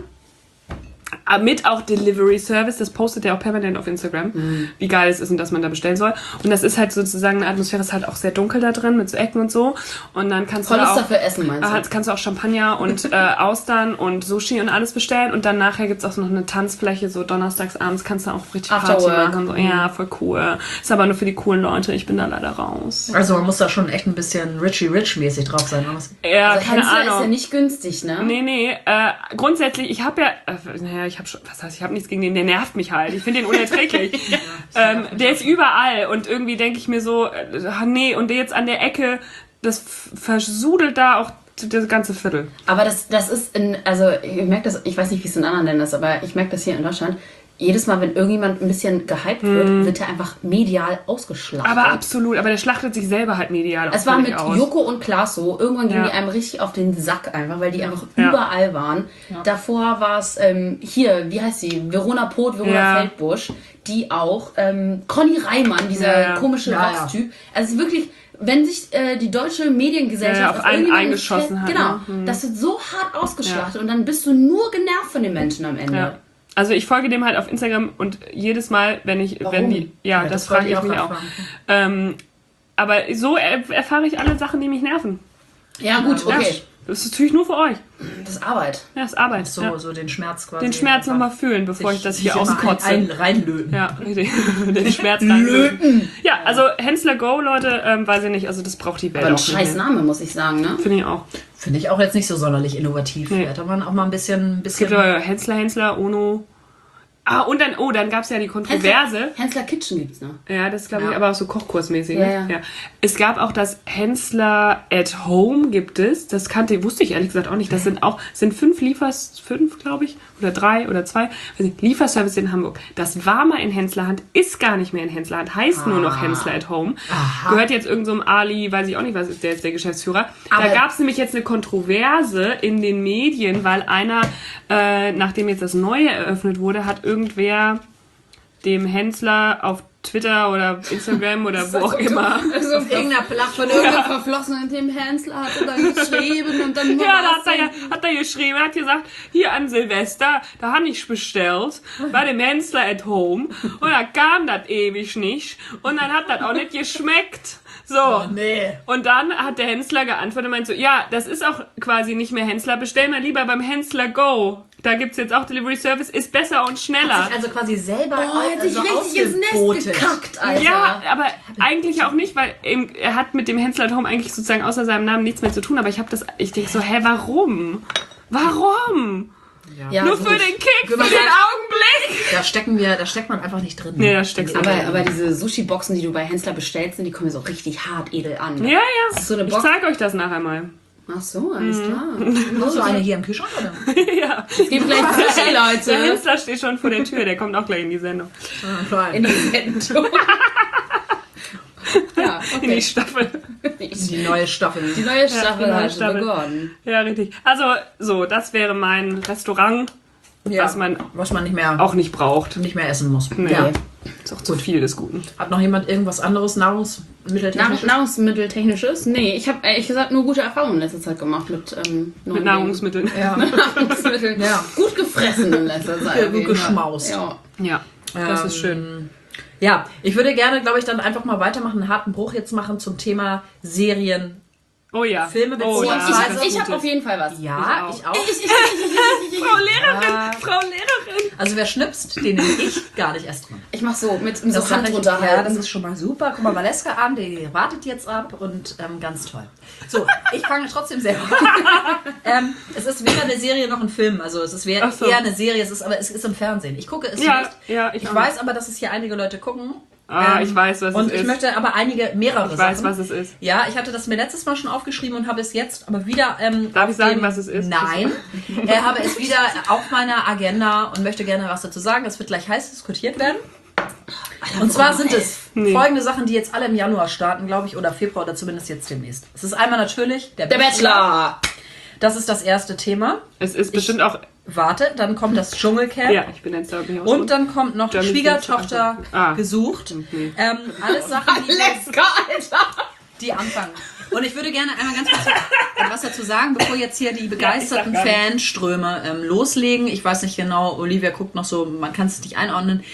Mit auch Delivery Service, das postet er auch permanent auf Instagram, wie geil es ist und dass man da bestellen soll. Und das ist halt sozusagen, eine Atmosphäre ist halt auch sehr dunkel da drin, mit so Ecken und so. Und dann kannst du Tolles da auch, dafür Essen, meinst du? kannst du auch Champagner und Austern und Sushi und alles bestellen. Und dann nachher gibt's auch noch eine Tanzfläche, so donnerstags abends kannst du auch richtig Party Afterwork. machen. So, ja, voll cool. Ist aber nur für die coolen Leute, ich bin da leider raus. Also man muss da schon echt ein bisschen Richie-Rich-mäßig drauf sein. Oder was? Ja, Also keine Hensler Ahnung. ist ja nicht günstig, ne? Nee, grundsätzlich, ich habe ja, ich habe schon, was heißt, ich habe nichts gegen den, der nervt mich halt. Ich finde den unerträglich. Der ist überall und irgendwie denke ich mir so, nee, und der jetzt an der Ecke, das versudelt da auch das ganze Viertel. Aber das ist also ich merke das, ich weiß nicht, wie es in anderen Ländern ist, aber ich merke das hier in Deutschland. Jedes Mal, wenn irgendjemand ein bisschen gehypt wird, wird er einfach medial ausgeschlachtet. Aber absolut, aber der schlachtet sich selber halt medial auch Es war völlig mit aus. Joko und Klaas so. Irgendwann gingen Ja. die einem richtig auf den Sack einfach, weil die einfach Ja. überall waren. Davor war es hier, wie heißt sie? Verona Poth, Verona Ja. Feldbusch, die auch Conny Reimann, dieser Ja. komische Ja, Rockstyp. Also es ist wirklich, wenn sich die deutsche Mediengesellschaft Ja, auf einen irgendjemanden eingeschossen hat, genau, ne? das wird so hart ausgeschlachtet und dann bist du nur genervt von den Menschen am Ende. Ja. Also ich folge dem halt auf Instagram und jedes Mal, wenn Warum? die, ja, das frage ich mich auch. Aber so erfahre ich alle Sachen, die mich nerven. Ja, gut, Ja, okay. das ist natürlich nur für euch. Das ist Arbeit. Ja, das ist Arbeit. So, ja. so den Schmerz quasi. Den Schmerz nochmal fühlen, bevor ich das hier auskotze. Reinlöten. Ja, richtig. Den Schmerz reinlöten. Ja, also Hensler Go, Leute, weiß ich nicht, also das braucht die Welt Aber ein auch nicht scheiß mehr. Name, muss ich sagen, ne? Finde ich auch. Finde ich auch jetzt nicht so sonderlich innovativ. Nee. Hätte man auch mal ein bisschen Es gibt aber Hensler, Ono. Und dann gab es ja die Kontroverse. Hensler Kitchen gibt's noch. Ja, das glaube ich Ja. aber auch so kochkursmäßig. Ja, Ne? ja. Es gab auch das Hensler at Home gibt es. Das wusste ich ehrlich gesagt auch nicht. Das sind 5, glaube ich, oder 3 oder 2. Lieferservice in Hamburg. Das war mal in Henslerhand, ist gar nicht mehr in Henslerhand, heißt nur noch Hensler at Home. Gehört jetzt irgend so einem Ali, weiß ich auch nicht, was ist der jetzt der Geschäftsführer. Aber da gab es nämlich jetzt eine Kontroverse in den Medien, weil einer, nachdem jetzt das Neue eröffnet wurde, hat irgendwer dem Hensler auf Twitter oder Instagram oder wo auch immer. Also auf irgendeiner Plattform. von irgendeinem Verflossenen, dem Hensler hat er dann geschrieben und dann Ja, da hat er geschrieben, er hat gesagt, hier an Silvester, da habe ich bestellt, bei dem Hensler at Home und da kam das ewig nicht und dann hat das auch nicht geschmeckt. So. Nee. Und dann hat der Hensler geantwortet und meint so, ja, das ist auch quasi nicht mehr Hensler, bestell mal lieber beim Hensler Go. Da gibt's jetzt auch Delivery Service, ist besser und schneller. Also quasi selber hat sich richtig ins Nest ausgebotet. gekackt, Alter. Ja, aber eigentlich auch nicht, weil er hat mit dem Hensler at Home eigentlich sozusagen außer seinem Namen nichts mehr zu tun, aber ich denke so, hä, warum? Warum? Ja, Nur gut. für den Kick, für man den Augenblick. Da steckt man einfach nicht drin. Nee, da steckst du Aber diese Sushi-Boxen, die du bei Hensler bestellst, die kommen so richtig hart edel an. Ja, Das ist so eine Ich Box. zeig euch das nachher mal. Ach so, alles klar. Hast du eine hier im Kühlschrank, oder? Ja. Es gibt gleich Sushi, Der Leute. Hensler steht schon vor der Tür, der kommt auch gleich in die Sendung. In die Sendung. Ja, In die okay. Staffel. Die neue Staffel. Die neue Staffel neue hat Staffel. begonnen. Ja, richtig. Also, so, das wäre mein Restaurant, Ja, was man was man nicht mehr auch nicht braucht. essen muss. Nee. Ja. Ist auch zu viel des Guten. Hat noch jemand irgendwas anderes Nahrungsmitteltechnisches? Nahrungsmitteltechnisches? Nee, ich habe ehrlich gesagt nur gute Erfahrungen in letzter Zeit gemacht mit Mit Nahrungsmitteln. Ja. Nahrungsmitteln. Ja. Gut gefressen in letzter Zeit. Ja, auf gut jeden Fall. geschmaust. Ja. Ja, das ist schön. Ja, ich würde gerne, glaube ich, dann einfach mal weitermachen, einen harten Bruch jetzt machen zum Thema Serien. Oh ja. Filme oh, beziehungsweise- ja, Ich habe auf jeden Fall was. Ja, Ich ich auch. Frau Lehrerin, Frau Lehrerin. Also wer schnipst, den nehme ich gar nicht erst dran. Ich mach so, mit so Das Hand sag ich- runterhalten. Ja, das ist schon mal super. Guck mal, Valeska an, die wartet jetzt ab und ganz toll. So, ich fange trotzdem selber an. Es ist weder eine Serie noch ein Film. Also es ist Ach so. eher eine Serie, aber es ist im Fernsehen. Ich gucke es Ja, nicht. ja, Ich auch. weiß aber, dass es hier einige Leute gucken. Ich weiß, was Und es ich ist. möchte aber mehrere Ich weiß, Sachen. was es ist. Ja, ich hatte das mir letztes Mal schon aufgeschrieben und habe es jetzt aber wieder. Darf auf ich sagen, dem- was es ist? Nein. Habe es wieder auf meiner Agenda und möchte gerne was dazu sagen. Es wird gleich heiß diskutiert werden. Und zwar sind es folgende Sachen, die jetzt alle im Januar starten, glaube ich, oder Februar oder zumindest jetzt demnächst. Es ist einmal natürlich Der Bachelor. Das ist das erste Thema. Es ist bestimmt auch. Warte, dann kommt das Dschungelcamp. Ja, ich bin jetzt da. Bin ich auch Und dann kommt noch German Schwiegertochter Prince. Ah. gesucht. Okay. Alles Sachen, die Leska, Alter. die anfangen. Und ich würde gerne einmal ganz kurz was dazu sagen, bevor jetzt hier die begeisterten Ja, ich sag gar Fanströme loslegen. Ich weiß nicht genau, Olivia guckt noch so, man kann es nicht einordnen.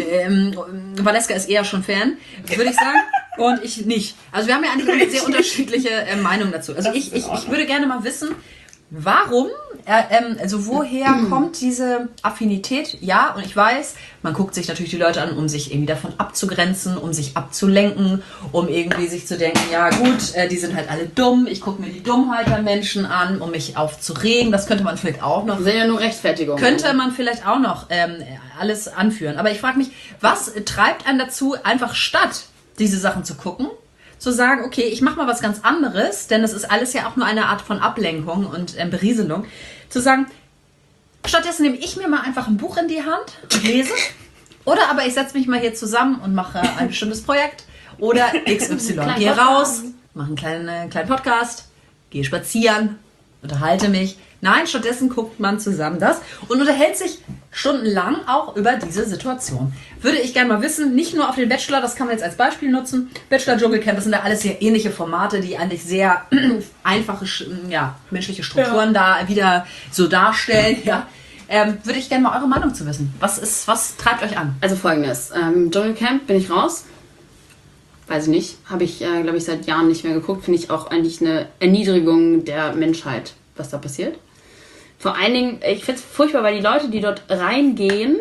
Valeska ist eher schon Fan, würde ich sagen. Und ich nicht. Also wir haben ja eigentlich eine sehr unterschiedliche Meinung dazu. Also ich würde gerne mal wissen, warum, also woher kommt diese Affinität? Ja, und ich weiß, man guckt sich natürlich die Leute an, um sich irgendwie davon abzugrenzen, um sich abzulenken, um irgendwie sich zu denken, ja gut, die sind halt alle dumm, ich gucke mir die Dummheit der Menschen an, um mich aufzuregen. Das könnte man vielleicht auch noch, Das sind ja nur Rechtfertigungen. könnte man vielleicht auch noch alles anführen. Aber ich frage mich, was treibt einen dazu, einfach statt diese Sachen zu gucken, zu sagen, okay, ich mache mal was ganz anderes, denn das ist alles ja auch nur eine Art von Ablenkung und Berieselung, zu sagen, stattdessen nehme ich mir mal einfach ein Buch in die Hand und lese, oder aber ich setze mich mal hier zusammen und mache ein bestimmtes Projekt, oder XY, gehe raus, mache einen kleinen Podcast, gehe spazieren, unterhalte mich. Nein, stattdessen guckt man zusammen das und unterhält sich stundenlang auch über diese Situation. Würde ich gerne mal wissen, nicht nur auf den Bachelor, das kann man jetzt als Beispiel nutzen, Bachelor, Dschungelcamp, das sind ja alles sehr ähnliche Formate, die eigentlich sehr einfache, menschliche Strukturen da wieder so darstellen. Ja. Würde ich gerne mal eure Meinung zu wissen. Was treibt euch an? Also folgendes. Dschungelcamp bin ich raus. Weiß ich nicht. Habe ich, glaube ich, seit Jahren nicht mehr geguckt. Finde ich auch eigentlich eine Erniedrigung der Menschheit, was da passiert. Vor allen Dingen, ich finde es furchtbar, weil die Leute, die dort reingehen,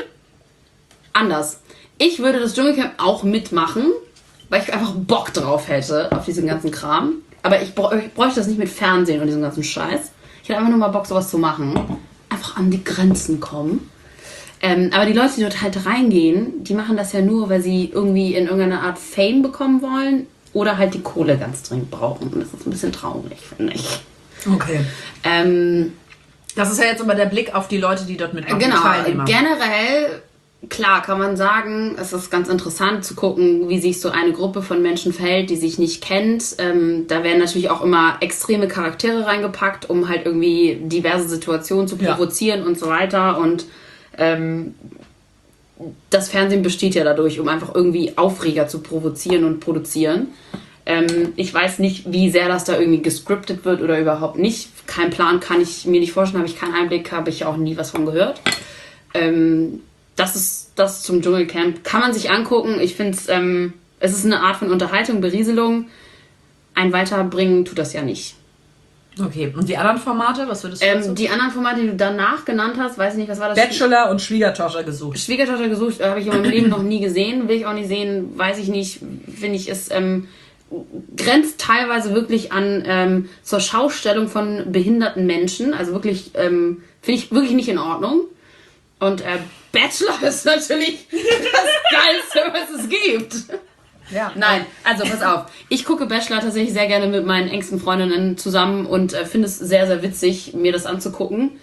anders. Ich würde das Dschungelcamp auch mitmachen, weil ich einfach Bock drauf hätte, auf diesen ganzen Kram. Aber ich bräuchte das nicht mit Fernsehen und diesem ganzen Scheiß. Ich hätte einfach nur mal Bock, sowas zu machen. Einfach an die Grenzen kommen. Aber die Leute, die dort halt reingehen, die machen das ja nur, weil sie irgendwie in irgendeiner Art Fame bekommen wollen oder halt die Kohle ganz dringend brauchen. Und das ist ein bisschen traurig, finde ich. Okay. Das ist ja jetzt aber der Blick auf die Leute, die dort mitmachen. Genau, die Teilnehmer. generell, klar kann man sagen, es ist ganz interessant zu gucken, wie sich so eine Gruppe von Menschen verhält, die sich nicht kennt. Da werden natürlich auch immer extreme Charaktere reingepackt, um halt irgendwie diverse Situationen zu provozieren und so weiter. Und das Fernsehen besteht ja dadurch, um einfach irgendwie Aufreger zu provozieren und produzieren. Ich weiß nicht, wie sehr das da irgendwie gescriptet wird oder überhaupt nicht. Kein Plan, kann ich mir nicht vorstellen, habe ich keinen Einblick, habe ich auch nie was von gehört. Das ist das zum Dschungelcamp. Kann man sich angucken. Ich finde es ist eine Art von Unterhaltung, Berieselung. Ein Weiterbringen tut das ja nicht. Okay, und die anderen Formate, was würdest du dazu? Die anderen Formate, die du danach genannt hast, weiß ich nicht, was war das? Bachelor und Schwiegertochter gesucht. Schwiegertochter gesucht, habe ich in meinem Leben noch nie gesehen. Will ich auch nicht sehen, weiß ich nicht. Finde ich, ist grenzt teilweise wirklich an zur Schaustellung von behinderten Menschen. Also wirklich, finde ich wirklich nicht in Ordnung. Und Bachelor ist natürlich das Geilste, was es gibt. Ja. Nein, also pass auf. Ich gucke Bachelor tatsächlich sehr gerne mit meinen engsten Freundinnen zusammen und finde es sehr, sehr witzig, mir das anzugucken.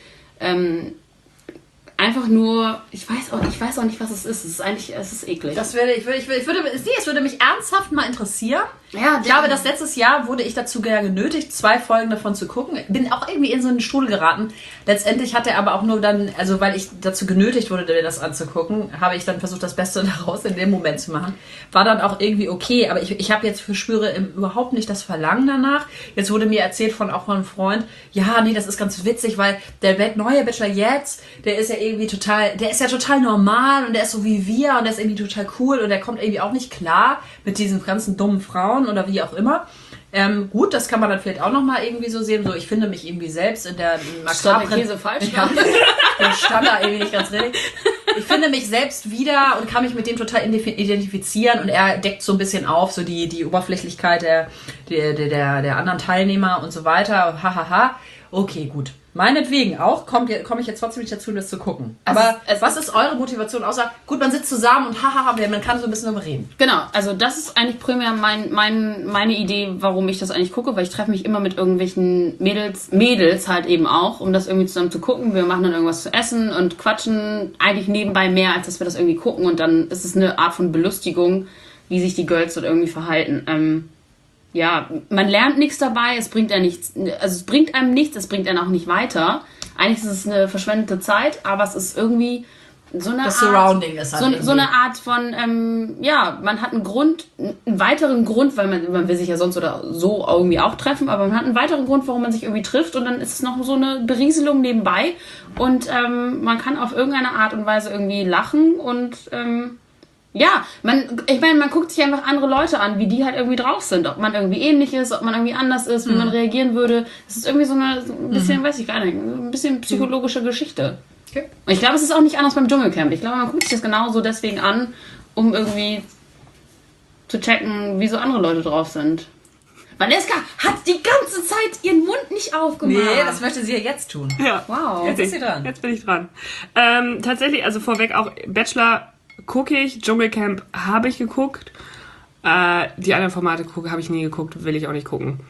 Einfach nur, ich weiß auch nicht, was es ist. Es ist eklig. Es würde mich ernsthaft mal interessieren. Ja, Ich glaube, das letztes Jahr wurde ich dazu genötigt, 2 Folgen davon zu gucken. Bin auch irgendwie in so einen Strudel geraten. Letztendlich hat er aber auch nur dann, also weil ich dazu genötigt wurde, mir das anzugucken, habe ich dann versucht, das Beste daraus in dem Moment zu machen. War dann auch irgendwie okay, aber ich habe jetzt verspüre überhaupt nicht das Verlangen danach. Jetzt wurde mir erzählt auch von einem Freund, ja, nee, das ist ganz witzig, weil der neue Bachelor jetzt, der ist ja irgendwie total normal und der ist so wie wir und der ist irgendwie total cool und der kommt irgendwie auch nicht klar mit diesen ganzen dummen Frauen oder wie auch immer. Gut, das kann man dann vielleicht auch nochmal irgendwie so sehen. So, ich finde mich irgendwie selbst in der Käse falsch. Ja, der stand da irgendwie nicht ganz richtig. Ich finde mich selbst wieder und kann mich mit dem total identifizieren und er deckt so ein bisschen auf, so die Oberflächlichkeit der anderen Teilnehmer und so weiter. Hahaha. Okay, gut. Meinetwegen auch, komme ich jetzt trotzdem nicht dazu, das zu gucken. Aber was ist eure Motivation? Außer, gut, man sitzt zusammen und hahaha, man kann so ein bisschen darüber reden. Genau, also das ist eigentlich primär meine Idee, warum ich das eigentlich gucke, weil ich treffe mich immer mit irgendwelchen Mädels halt eben auch, um das irgendwie zusammen zu gucken. Wir machen dann irgendwas zu essen und quatschen eigentlich nebenbei mehr, als dass wir das irgendwie gucken und dann ist es eine Art von Belustigung, wie sich die Girls dort irgendwie verhalten. Ja, man lernt nichts dabei, es bringt einem nichts, es bringt einem auch nicht weiter. Eigentlich ist es eine verschwendete Zeit, aber es ist irgendwie so eine das Surrounding ist halt so eine Art von, man hat einen weiteren Grund, weil man will sich ja sonst oder so irgendwie auch treffen, aber man hat einen weiteren Grund, warum man sich irgendwie trifft und dann ist es noch so eine Berieselung nebenbei und man kann auf irgendeine Art und Weise irgendwie lachen und ja, man guckt sich einfach andere Leute an, wie die halt irgendwie drauf sind. Ob man irgendwie ähnlich ist, ob man irgendwie anders ist, wie man reagieren würde. Das ist irgendwie so ein bisschen, weiß ich gar nicht, ein bisschen psychologische Geschichte. Okay. Und ich glaube, es ist auch nicht anders beim Dschungelcamp. Ich glaube, man guckt sich das genauso deswegen an, um irgendwie zu checken, wie so andere Leute drauf sind. Vanessa hat die ganze Zeit ihren Mund nicht aufgemacht. Nee, das möchte sie ja jetzt tun. Ja. Wow. Jetzt ist sie dran. Jetzt bin ich dran. Tatsächlich, also vorweg auch Bachelor gucke ich, Dschungelcamp habe ich geguckt. Die anderen Formate habe ich nie geguckt, will ich auch nicht gucken.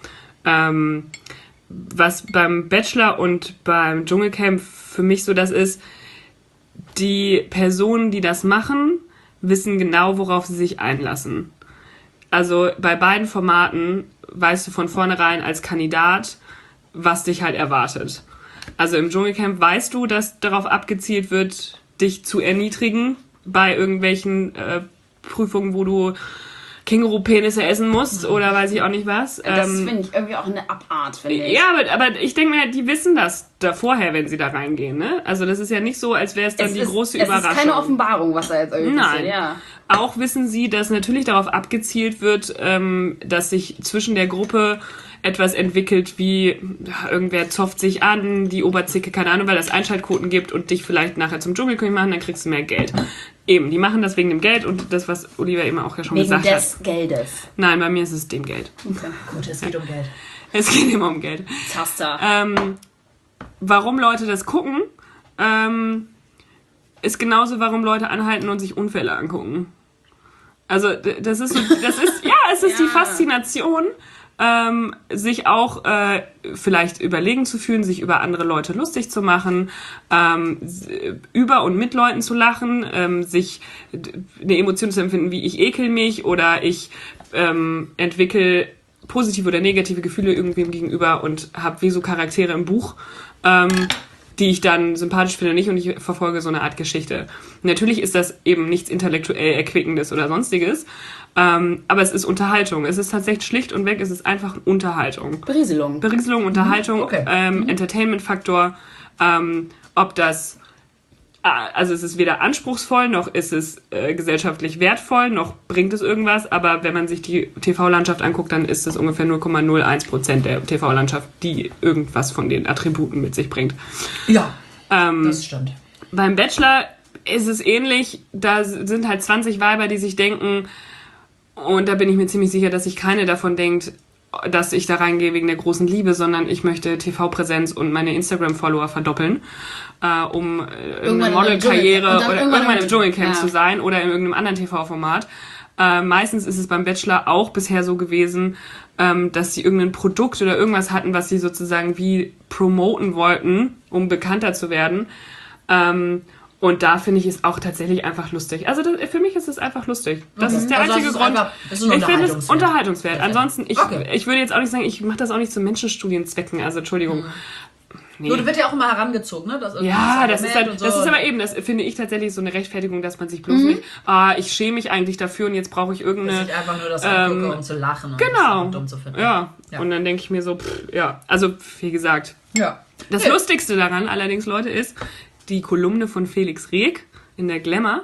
Was beim Bachelor und beim Dschungelcamp für mich so das ist, die Personen, die das machen, wissen genau, worauf sie sich einlassen. Also bei beiden Formaten weißt du von vornherein als Kandidat, was dich halt erwartet. Also im Dschungelcamp weißt du, dass darauf abgezielt wird, dich zu erniedrigen bei irgendwelchen Prüfungen, wo du Känguru-Penisse essen musst oder weiß ich auch nicht was. Das finde ich irgendwie auch eine Abart, finde ich. Ja, aber ich denke mir, die wissen das da vorher, wenn sie da reingehen. Ne? Also das ist ja nicht so, als wäre es dann große Überraschung. Es ist keine Offenbarung, was da jetzt irgendwie passiert. Nein. Ja. Auch wissen sie, dass natürlich darauf abgezielt wird, dass sich zwischen der Gruppe etwas entwickelt, wie irgendwer zofft sich an, die Oberzicke, keine Ahnung, weil es Einschaltquoten gibt und dich vielleicht nachher zum Dschungelkönig machen, dann kriegst du mehr Geld. Eben, die machen das wegen dem Geld und das, was Olivia eben auch ja schon gesagt hat. Wegen des Geldes. Nein, bei mir ist es dem Geld. Okay. Gut, es geht um Geld. Es geht immer um Geld. Zaster. Warum Leute das gucken, ist genauso, warum Leute anhalten und sich Unfälle angucken. Also das ist die Faszination, sich auch vielleicht überlegen zu fühlen, sich über andere Leute lustig zu machen, über und mit Leuten zu lachen, sich eine Emotion zu empfinden, wie ich ekel mich oder ich entwickle positive oder negative Gefühle irgendwem gegenüber und habe wie so Charaktere im Buch, die ich dann sympathisch finde nicht und ich verfolge so eine Art Geschichte. Natürlich ist das eben nichts intellektuell Erquickendes oder Sonstiges, aber es ist Unterhaltung. Es ist tatsächlich schlicht und weg, es ist einfach Unterhaltung. Berieselung, Unterhaltung, Okay. Entertainment-Faktor, ob das, also es ist weder anspruchsvoll, noch ist es gesellschaftlich wertvoll, noch bringt es irgendwas, aber wenn man sich die TV-Landschaft anguckt, dann ist es ungefähr 0,01% der TV-Landschaft, die irgendwas von den Attributen mit sich bringt. Ja, das stimmt. Beim Bachelor ist es ähnlich, da sind halt 20 Weiber, die sich denken, Und da bin ich mir ziemlich sicher, dass sich keine davon denkt, dass ich da reingehe wegen der großen Liebe, sondern ich möchte TV-Präsenz und meine Instagram-Follower verdoppeln, um irgendeine Modelkarriere oder irgendwann im Dschungelcamp zu sein oder in irgendeinem anderen TV-Format. Meistens ist es beim Bachelor auch bisher so gewesen, dass sie irgendein Produkt oder irgendwas hatten, was sie sozusagen wie promoten wollten, um bekannter zu werden. Und da finde ich es auch tatsächlich einfach lustig. Also für mich ist es einfach lustig. Das ist der einzige Grund. Das ist Ich finde es unterhaltungswert. Okay. Ansonsten, ich würde jetzt auch nicht sagen, ich mache das auch nicht zu Menschenstudienzwecken. Also Entschuldigung. Nee. Nur, du wird ja auch immer herangezogen, ne? Das ist halt, das ist aber eben, das finde ich tatsächlich so eine Rechtfertigung, dass man sich bloß nicht, ich schäme mich eigentlich dafür und jetzt brauche ich irgendeine... Dass ich einfach nur das angucke, um zu lachen und Genau. das dumm zu finden. Ja. Und dann denke ich mir so, also wie gesagt. Ja. Das Lustigste daran allerdings, Leute, ist die Kolumne von Felix Reg in der Glamour.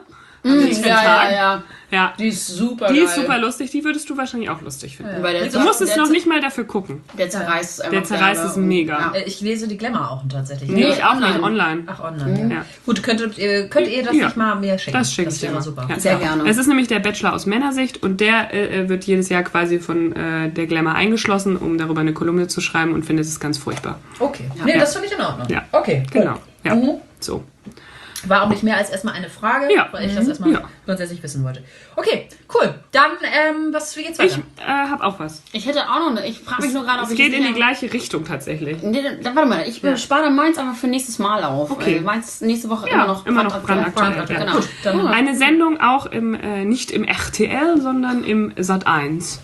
Ja. Die ist super Die geil. ist super lustig, die würdest du wahrscheinlich auch lustig finden. Weil Du musst es noch nicht mal dafür gucken. Der zerreißt einfach. Der zerreißt es mega. Ich lese die Glamour auch tatsächlich. Nee, ich auch nicht, online. Ach, online. Ja. Gut, könnt ihr das nicht mal mehr schicken? Das schicke ich dir wäre mal. super. Ja. Sehr gerne. Es ist nämlich der Bachelor aus Männersicht und der wird jedes Jahr quasi von der Glamour eingeschlossen, um darüber eine Kolumne zu schreiben und findet es ganz furchtbar. Okay. Nee, das finde ich in Ordnung. Ja. Okay, cool. Genau. Ja. So. War auch nicht mehr als erstmal eine Frage, weil ich das erstmal grundsätzlich wissen wollte. Okay, cool. Dann, wie geht's weiter? Ich habe auch was. Ich hätte auch noch ich frage mich nur gerade, ob Es ich geht in die gleiche Richtung tatsächlich. Nee, warte mal, ich spare meins einfach für nächstes Mal auf. Okay. Meins nächste Woche Ja, immer noch brandaktuell. Ja. Genau. Gut, dann Eine Sendung auch nicht im RTL, sondern im Sat.1,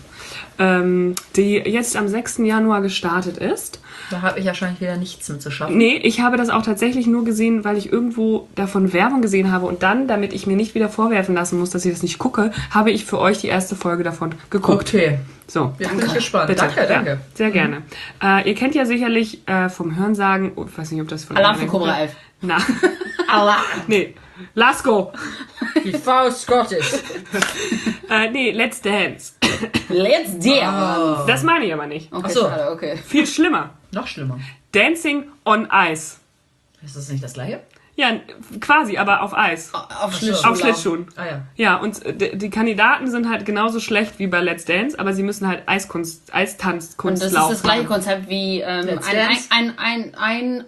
die jetzt am 6. Januar gestartet ist. da habe ich wahrscheinlich wieder nichts mit zu schaffen. Nee, ich habe das auch tatsächlich nur gesehen, weil ich irgendwo davon Werbung gesehen habe und dann, damit ich mir nicht wieder vorwerfen lassen muss, dass ich das nicht gucke, habe ich für euch die erste Folge davon geguckt. Okay. So. Jetzt bin ich gespannt. Bitte. Danke. Ja, sehr gerne. Ihr kennt ja sicherlich vom Hörensagen, ich weiß nicht, ob das von Alarm für Cobra 11. Na, Alarm. nee. Lasko. Die Faust Gottes. Nee, Let's Dance. Let's dance. Das meine ich aber nicht. Okay, Ach so. schade, okay. Viel schlimmer. Noch schlimmer. Dancing on Ice. Ist das nicht das gleiche? Ja, quasi, aber auf Eis. Auf Auf Schlittschuhen. Ah ja. Ja, und die Kandidaten sind halt genauso schlecht wie bei Let's Dance, aber sie müssen halt Eistanzkunst Und das ist das gleiche Konzept wie Let's Dance? ein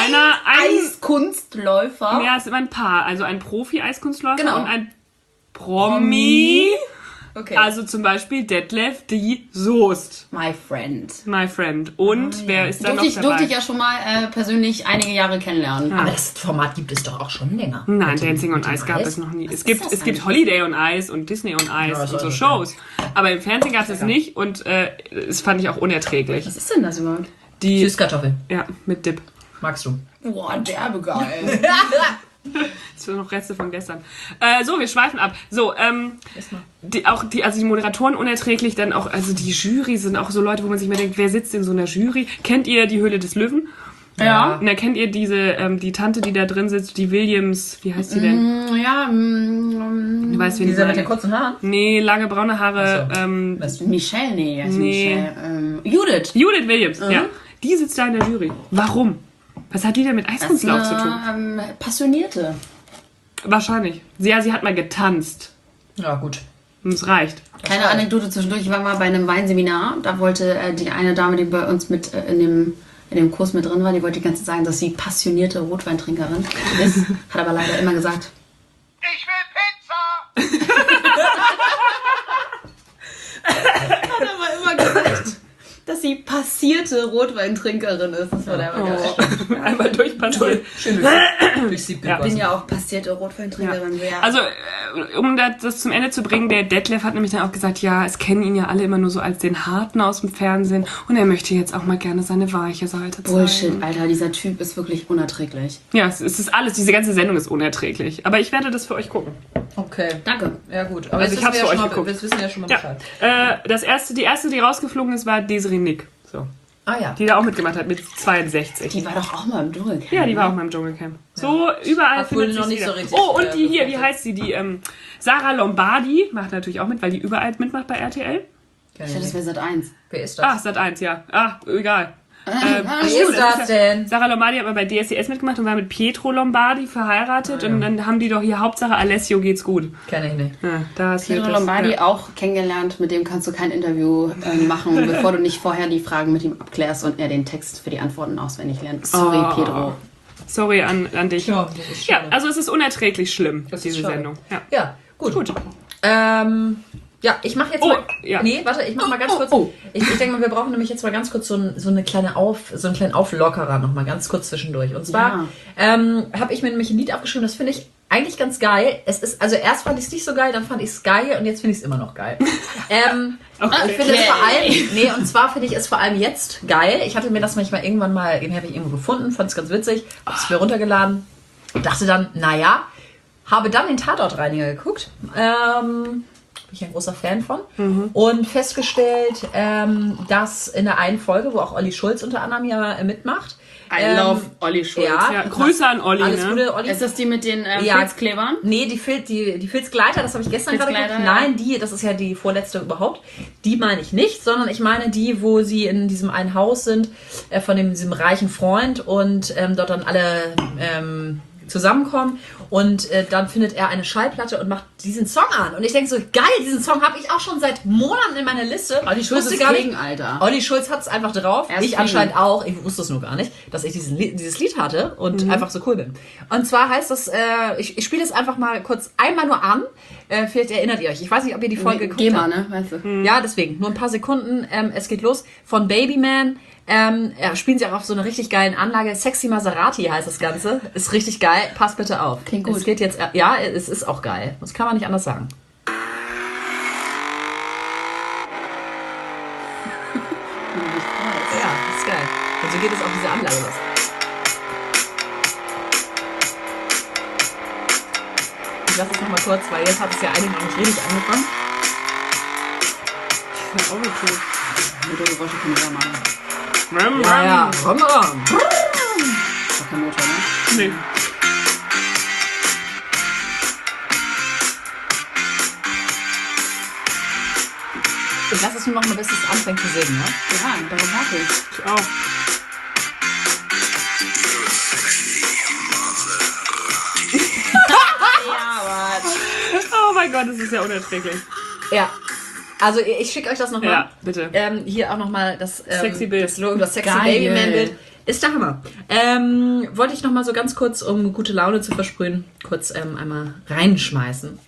Eiskunstläufer. Ja, es ist immer ein Paar. Also ein Profi-Eiskunstläufer Genau. und ein Promi. Okay. Also zum Beispiel Detlef die Soest, My friend. my friend. Und wer ist da noch dabei? Durfte ich ja schon mal persönlich einige Jahre kennenlernen. Aber das Format gibt es doch auch schon länger. Nein, Mit dem- Dancing on mit dem Ice gab Eis? es noch nie. Es ist gibt, das es gibt eigentlich? Holiday on Ice und Disney on Ice das und so weiß ich Shows. Aber im Fernsehen gab es es nicht und das fand ich auch unerträglich. Was ist denn das überhaupt? Die, Süßkartoffel. ja, mit Dip. Magst du? Boah, derbe geil. Das sind noch Reste von gestern. So, wir schweifen ab. So, die Moderatoren unerträglich, dann auch, also die Jury sind auch so Leute, wo man sich mal denkt, wer sitzt in so einer Jury? Kennt ihr die Höhle des Löwen? Ja. Und da kennt ihr die Tante, die da drin sitzt, die Williams, wie heißt die denn? Ja, Du weißt, wen ich Dieser mit den meine. kurzen Haaren? Nee, lange braune Haare. Ach so. Michelle, nee, heißt Nee. Michelle. Judith. Judith Williams, ja. Die sitzt da in der Jury. Warum? Was hat die denn mit Eiskunstlauf zu tun? Passionierte. Wahrscheinlich. Sie hat mal getanzt. Ja, gut. Und es reicht. Kleine Anekdote zwischendurch. Ich war mal bei einem Weinseminar. Da wollte die eine Dame, die bei uns mit in dem Kurs mit drin war, die wollte die ganze Zeit sagen, dass sie passionierte Rotweintrinkerin ist. Hat aber leider immer gesagt, Ich will Pizza! hat aber immer gesagt, dass sie passierte Rotweintrinkerin ist. Das war der immer geil. Einmal durchpassiert. Schön durch sie Ich bin ja auch passierte Rotweintrinkerin. Ja. Also, um das zum Ende zu bringen, der Detlef hat nämlich dann auch gesagt, ja, es kennen ihn ja alle immer nur so als den Harten aus dem Fernsehen und er möchte jetzt auch mal gerne seine weiche Seite zeigen. Bullshit, Alter. Dieser Typ ist wirklich unerträglich. Ja, es ist alles, diese ganze Sendung ist unerträglich. Aber ich werde das für euch gucken. Okay. Danke. Ja, gut. Aber Also jetzt ich hab's wissen wir für ja euch schon mal, geguckt. jetzt wissen wir ja schon mal Bescheid. Ja, die erste, die rausgeflogen ist, war Desiree Nick. So. Ah ja. Die da auch mitgemacht hat mit 62. Die war doch auch mal im Dschungelcamp. Ja, die war auch mal im Dschungelcamp. So, überall Hat wohl findet noch sich's nicht wieder. so richtig, Oh, und die hier, wie gefruchtet. heißt sie? Die Sarah Lombardi macht natürlich auch mit, weil die überall mitmacht bei RTL. Ich dachte, das wäre Sat 1. Wer ist das? Ah, Sat1, ja. Ah, egal. Wie ist das denn? Sarah Lombardi hat mal bei DSDS mitgemacht und war mit Pietro Lombardi verheiratet. Und dann haben die doch hier Hauptsache Alessio geht's gut. Kenn ich nicht. Ja, da ist Pietro Lombardi auch kennengelernt, mit dem kannst du kein Interview machen, bevor du nicht vorher die Fragen mit ihm abklärst und er den Text für die Antworten auswendig lernt. Sorry, Pedro. Sorry an dich. Ja, das ist Ja, schade. also es ist unerträglich schlimm, Das ist diese schade. Sendung. Ja. Ja, gut. Ja, ich mache jetzt mal. ja. Nee, warte, ich mache mal ganz kurz. Ich denke mal, wir brauchen nämlich jetzt mal ganz kurz so einen kleinen Auflockerer noch mal ganz kurz zwischendurch. Und zwar habe ich mir nämlich ein Lied aufgeschrieben, das finde ich eigentlich ganz geil. Es ist, also erst fand ich es nicht so geil, dann fand ich es geil und jetzt finde ich es immer noch geil. Ich finde es vor allem, und zwar finde ich es vor allem jetzt geil. Ich hatte mir das manchmal irgendwann mal, den habe ich irgendwo gefunden, fand es ganz witzig, habe es mir runtergeladen und dachte dann, naja, habe dann den Tatortreiniger geguckt. Bin ich ein großer Fan von. Und festgestellt, dass in der einen Folge, wo auch Olli Schulz unter anderem ja mitmacht. I love Olli Schulz. Ja, Grüße an Olli, Alles ne? Gute, Olli. Ist das die mit den Ja. Filzklebern? Nee, die Filzgleiter, das habe ich gestern gerade Filzgleiter, geguckt. ja. Nein, das ist ja die vorletzte überhaupt. Die meine ich nicht, sondern ich meine die, wo sie in diesem einen Haus sind, von diesem reichen Freund und dort dann alle zusammenkommen und dann findet er eine Schallplatte und macht diesen Song an. Und ich denke so, geil, diesen Song habe ich auch schon seit Monaten in meiner Liste. Olli Schulz Wusste ist gar nicht- King, Alter. Olli Schulz hat es einfach drauf. Er ist Ich King. anscheinend auch. Ich wusste es nur gar nicht, dass ich dieses Lied hatte und einfach so cool bin. Und zwar heißt das, ich spiele es einfach mal kurz einmal nur an. Vielleicht erinnert ihr euch. Ich weiß nicht, ob ihr die Folge geguckt GEMA, habt. ne? Weißt du? Ja, deswegen. Nur ein paar Sekunden. Es geht los. Von Babyman. Spielen sie auch auf so einer richtig geilen Anlage. Sexy Maserati heißt das Ganze. Ist richtig geil. Passt bitte auf. Klingt gut. Es geht jetzt, ja, es ist auch geil. Das kann man nicht anders sagen. Ja, das ist geil. Und so geht es auf diese Anlage los. Ich lasse es nochmal kurz, weil jetzt hat es ja eigentlich noch nicht richtig angefangen. Ja, auch okay. Motorgeräusche können wir ja machen. Ja, ja. Rum, rum. Das ist kein Motor, ne? Nee. Ich lasse es nur noch mal, bis es anfängt zu singen, ne? Ja, darum warte ich. Ich auch. Oh mein Gott, das ist ja unerträglich. Ja. Also ich schicke euch das nochmal. Ja, bitte. Hier auch nochmal das Sexy Bild. Das Logo, das Sexy Geil. Babyman-Bild. Ist der Hammer. Wollte ich nochmal so ganz kurz, um gute Laune zu versprühen, kurz einmal reinschmeißen.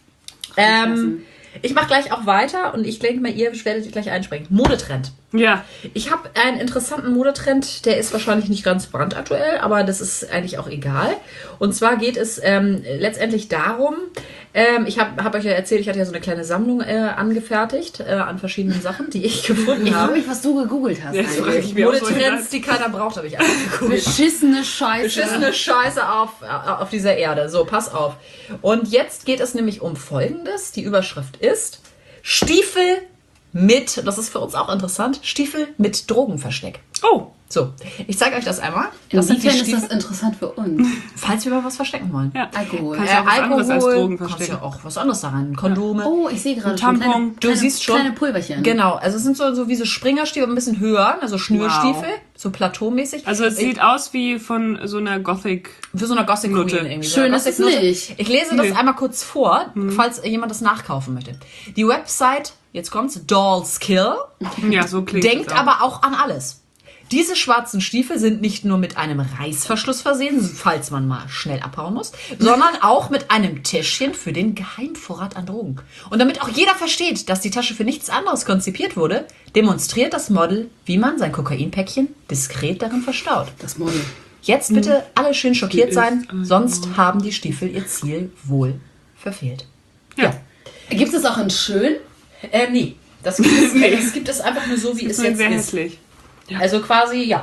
Ich mache gleich auch weiter und ich denke mal, ihr werdet gleich einspringen. Modetrend. Ja. Ich habe einen interessanten Modetrend, der ist wahrscheinlich nicht ganz brandaktuell, aber das ist eigentlich auch egal. Und zwar geht es letztendlich darum, ich hab euch ja erzählt, ich hatte ja so eine kleine Sammlung angefertigt an verschiedenen Sachen, die ich gefunden Ich frage habe. mich, was du gegoogelt hast. Jetzt frage eigentlich. ich mich auch so Modetrends, die keiner braucht, habe ich einfach gegoogelt. Beschissene Scheiße. Beschissene Scheiße auf dieser Erde. So, pass auf. Und jetzt geht es nämlich um Folgendes. Die Überschrift ist Stiefel mit, das ist für uns auch interessant, Stiefel mit Drogenversteck. Oh. So, ich zeige euch das einmal. Das sind die Inwiefern ist Stiefel, das interessant für uns? falls wir mal was verstecken wollen. Ja. Alkohol. Kannst ja auch was anderes als Drogen kannst verstecken. ja auch was anderes da rein. Kondome. Oh, ich sehe gerade Tampon. schon kleine, Du kleine, siehst schon. kleine Pulverchen. Genau, also es sind so wie so Springerstiefel, ein bisschen höher, also Schnürstiefel, so plateaumäßig. Also es sieht aus wie von so einer Gothic. Für so eine Gothic Note. Queen irgendwie. Schön so eine ist es Gothic Note. nicht. Ich lese das Nee. einmal kurz vor, falls jemand das nachkaufen möchte. Die Website, jetzt kommt's, Dollskill, Ja, so klingt denkt es auch. aber auch an alles. Diese schwarzen Stiefel sind nicht nur mit einem Reißverschluss versehen, falls man mal schnell abhauen muss, sondern auch mit einem Täschchen für den Geheimvorrat an Drogen. Und damit auch jeder versteht, dass die Tasche für nichts anderes konzipiert wurde, demonstriert das Model, wie man sein Kokainpäckchen diskret darin verstaut. Das Model. Jetzt bitte alle schön schockiert ist sein, ein sonst haben die Stiefel ihr Ziel wohl verfehlt. Ja. Gibt es auch in schön? Nee. Das gibt es einfach nur so, wie es Das ist jetzt sehr ist. hässlich. Also quasi, ja.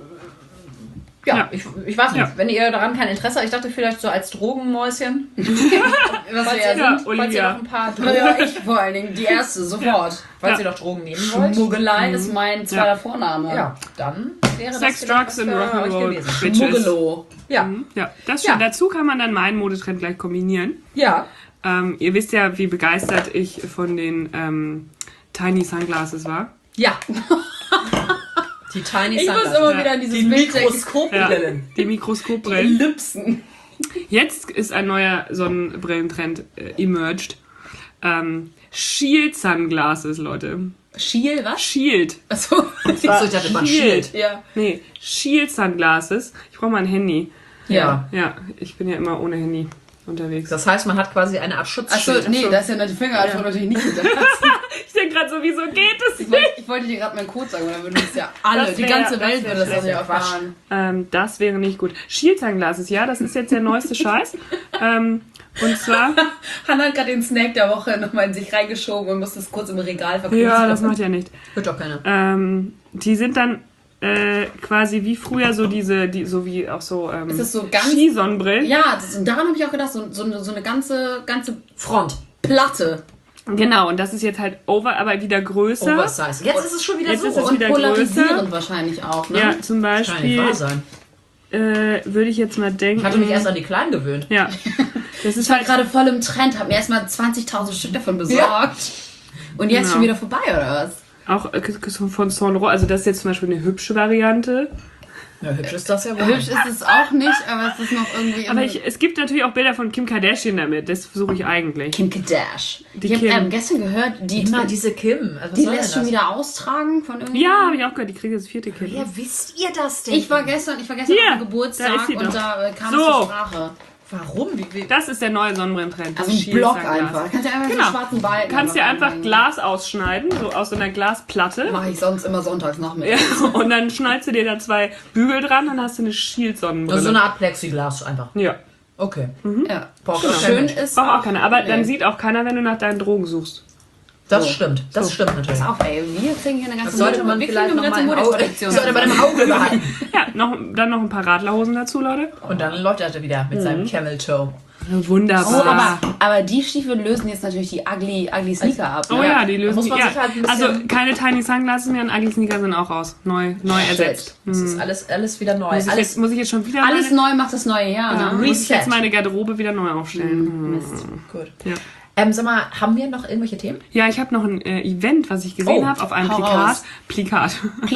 Ja, Ja. ich weiß nicht. Ja. Wenn ihr daran kein Interesse habt, ich dachte vielleicht so als Drogenmäuschen. Was Falls wir ihr, ja Ja, sind. falls ihr Olivia. noch ein paar Ja, ich vor allen Dingen. Die erste, sofort. falls Ja. ihr noch Drogen nehmen wollt. Schmuggelei ist mein zweiter Vorname. Ja, dann wäre Sex, das vielleicht Drugs and was für euch Rock'n'Roll. gewesen. Bitches. Schmuggelo. Ja, Ja, das ist schön. Ja. Dazu kann man dann meinen Modetrend gleich kombinieren. ja. Ihr wisst ja, wie begeistert ich von den Tiny Sunglasses war. Ja. Die Tiny Ich muss Sunglasses. immer wieder an dieses Die Bild denken. Mikroskopbrillen. Die Mikroskopbrillen. Ellipsen. Jetzt ist ein neuer Sonnenbrillentrend emerged. Shield Sunglasses, Leute. Shield, was? Shield. Achso. Ich dachte immer Shield. Ja. Nee, Shield Sunglasses. Ich brauche mal ein Handy. Ja. Ja, ich bin ja immer ohne Handy unterwegs. Das heißt, man hat quasi eine Art Schutzschild. Achso, nee, das ist ja die Fingerabdruck natürlich nicht gedacht. Ich denke gerade so, wieso geht es Ich nicht? wollte dir gerade meinen Code sagen, dann würden es ja alle, Das die wär- ganze das Welt wär würde das schlecht. ja erfahren. Das wäre nicht gut. Shield Sunglasses, ja, das ist jetzt der neueste Scheiß. Und zwar... Hannah hat gerade den Snack der Woche nochmal in sich reingeschoben und musste es kurz im Regal verkaufen. Ja, das macht ja nicht. Hört doch keiner. Die sind dann quasi wie früher so so wie auch so, Ist das so ganz- Skisonnenbrillen. Ja, und daran habe ich auch gedacht, so eine ganze Front. Platte. Genau, und das ist jetzt halt aber wieder größer. Oversize. Jetzt ist es schon wieder Jetzt so. ist es Und wieder polarisierend größer. wahrscheinlich auch, ne? Ja, zum Kann nicht Beispiel wahr sein. würde ich jetzt mal denken. Ich hatte mich erst an die Kleinen gewöhnt. Ja, das ist Ich war halt gerade voll im Trend, habe mir erstmal 20.000 Stück davon besorgt. Ja. Und jetzt Genau. schon wieder vorbei, oder was? auch von Saint Laurent. Also das ist jetzt zum Beispiel eine hübsche Variante. Ja, hübsch ist das ja wohl. Hübsch ist es auch nicht, aber es ist noch irgendwie... Aber es gibt natürlich auch Bilder von Kim Kardashian damit. Das suche ich eigentlich. Kim Kardashian. Die Ich habe Kim. gestern gehört, die Immer diese Kim. Also was die soll lässt denn schon das? wieder austragen von irgendwie... Ja, habe ich auch gehört. Die kriegt jetzt das 4. Kind. Ja, wisst ihr das denn? Ich war gestern Hier, auf dem da Geburtstag ist sie und doch. da kam So. es zur Sprache. Warum? Wie? Das ist der neue Sonnenbrillentrend. Also ein Shield Block Sunglass. einfach. Da kannst du einfach Genau. so einen schwarzen Balken... Kannst dir einfach reinhängen. Glas ausschneiden, so aus so einer Glasplatte. Mache ich sonst immer sonntags nachmittags. Ja, und dann schneidest du dir da 2 Bügel dran, dann hast du eine Shield-Sonnenbrille. Also so eine Art Plexiglas einfach. Ja, Okay. Ja. Braucht auch kein Schön Mensch. ist braucht auch keiner. Aber Nee. dann sieht auch keiner, wenn du nach deinen Drogen suchst. Das So. stimmt. Das stimmt natürlich. Pass auf, ey, wir kriegen hier eine ganze Das sollte man wir vielleicht kriegen noch eine mal ganze im Auge, Modekollektion. sollte man im Auge behalten. Ja, dann noch ein paar Radlerhosen dazu, Leute. Und dann läuft er wieder mit seinem Camel Toe. Wunderbar. Oh, aber die Stiefel lösen jetzt natürlich die ugly Sneaker ab. Oh Ne? ja, die lösen muss die. man Ja. sich halt ein bisschen- Also keine Tiny Sunglasses mehr und Ugly Sneaker sind auch raus. Neu ersetzt. Das ist alles wieder neu. Muss ich jetzt schon wieder Alles neu macht das neue Jahr. Ne? muss ich Reset. jetzt meine Garderobe wieder neu aufstellen. Mist. Gut. Ja. Sag mal, haben wir noch irgendwelche Themen? Ja, ich habe noch ein Event, was ich gesehen Oh, habe auf einem hau raus. Plakat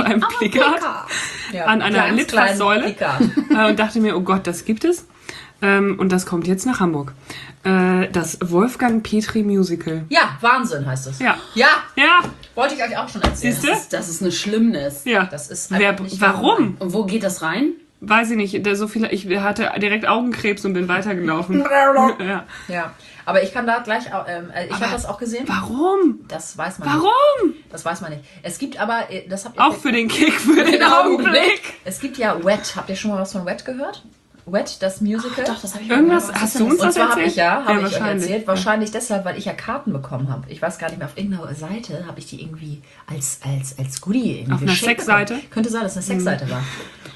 Ja, an einer ganz Litfaßsäule kleinen und dachte mir, oh Gott, das gibt es. Und das kommt jetzt nach Hamburg. Das Wolfgang Petri Musical. Ja, Wahnsinn heißt es. Ja. Ja, Ja, wollte ich euch auch schon erzählen. Siehst du? Das ist eine Schlimmnis. ja. Das ist Wer, einfach nicht warum? Und wo geht das rein? Weiß ich nicht. Ich hatte direkt Augenkrebs und bin weitergelaufen. Ja. Ja, aber ich kann da gleich, ich habe das auch gesehen. Warum? Das weiß man nicht. Warum? Das weiß man nicht. Es gibt aber, das habt ihr Auch für den Kick, für den Augenblick. Es gibt ja Wet. Habt ihr schon mal was von Wet gehört? Wet, das Musical? Doch, das habe ich Irgendwas, mal gehört. hast du uns Und das zwar habe erzählt? ich habe ich euch wahrscheinlich. erzählt. Wahrscheinlich deshalb, weil ich ja Karten bekommen habe. Ich weiß gar nicht mehr, auf irgendeiner Seite habe ich die irgendwie als Goodie irgendwie Auf einer geschenkt Sexseite? bekommen. Könnte sein, dass es eine Sexseite war.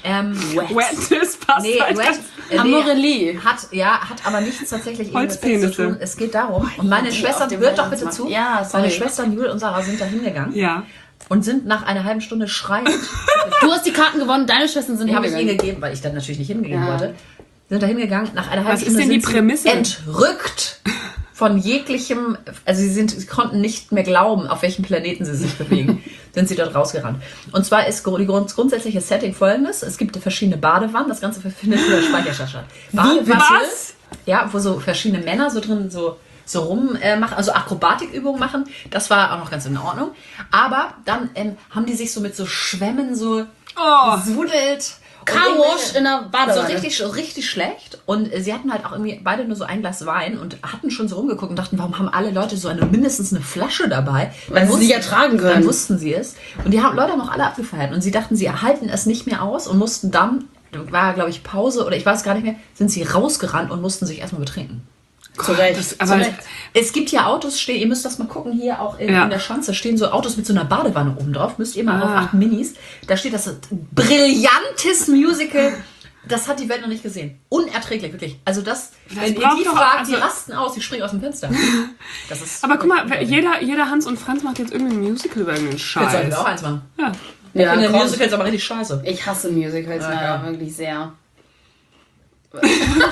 Wet, das passt Nee, halt. Wet. Amorelie. Hat aber nichts tatsächlich irgendwie mit Sex Holzpenisse. zu tun. Es geht darum, und meine die Schwestern, auf dem hört doch bitte Weihnachtsmarkt. zu, Ja, sorry. meine Schwestern Jule und Sarah sind da hingegangen Ja. und sind nach einer halben Stunde schreiend, Du hast die Karten gewonnen, deine Schwestern sind die habe ich ihnen hingegangen. gegeben, weil ich dann natürlich nicht hingehen Ja. wollte, sind da hingegangen, nach einer halben Was ist Stunde denn die sind sie Prämisse? entrückt von jeglichem, also sie konnten nicht mehr glauben, auf welchem Planeten sie sich bewegen, sind sie dort rausgerannt. Und zwar ist die grundsätzliche Setting folgendes: Es gibt verschiedene Badewannen, das Ganze findet in der Speicherstadt statt. Was? Ja, wo so verschiedene Männer so drin so machen, also Akrobatikübungen machen. Das war auch noch ganz in Ordnung. Aber dann haben die sich so mit so Schwämmen so gesudelt. Carwash in der So Badewanne. richtig schlecht. Und sie hatten halt auch irgendwie beide nur so ein Glas Wein und hatten schon so rumgeguckt und dachten, warum haben alle Leute so mindestens eine Flasche dabei? Weil sie nicht ertragen können. Dann wussten sie es. Und die Leute haben auch alle abgefeiert. Und sie dachten, sie erhalten es nicht mehr aus und mussten dann, war glaube ich Pause oder ich weiß gar nicht mehr, sind sie rausgerannt und mussten sich erstmal betrinken. Zu Recht. Aber Es gibt ja Autos stehen, ihr müsst das mal gucken, hier auch in der Schanze stehen so Autos mit so einer Badewanne oben drauf, müsst ihr mal drauf achten, Minis. Da steht das brillantes Musical, das hat die Welt noch nicht gesehen. Unerträglich, wirklich. Also das wenn ihr braucht die doch- fragt, also- die rasten aus, die springen aus dem Fenster. Das ist Aber guck mal, jeder Hans und Franz macht jetzt irgendeinen Musical über irgendeinen Jetzt sollten Scheiß. wir auch eins machen. Ja. Ich Ja, finde komm. Musicals aber richtig scheiße. Ich hasse Musicals Ja, leider ja. wirklich sehr.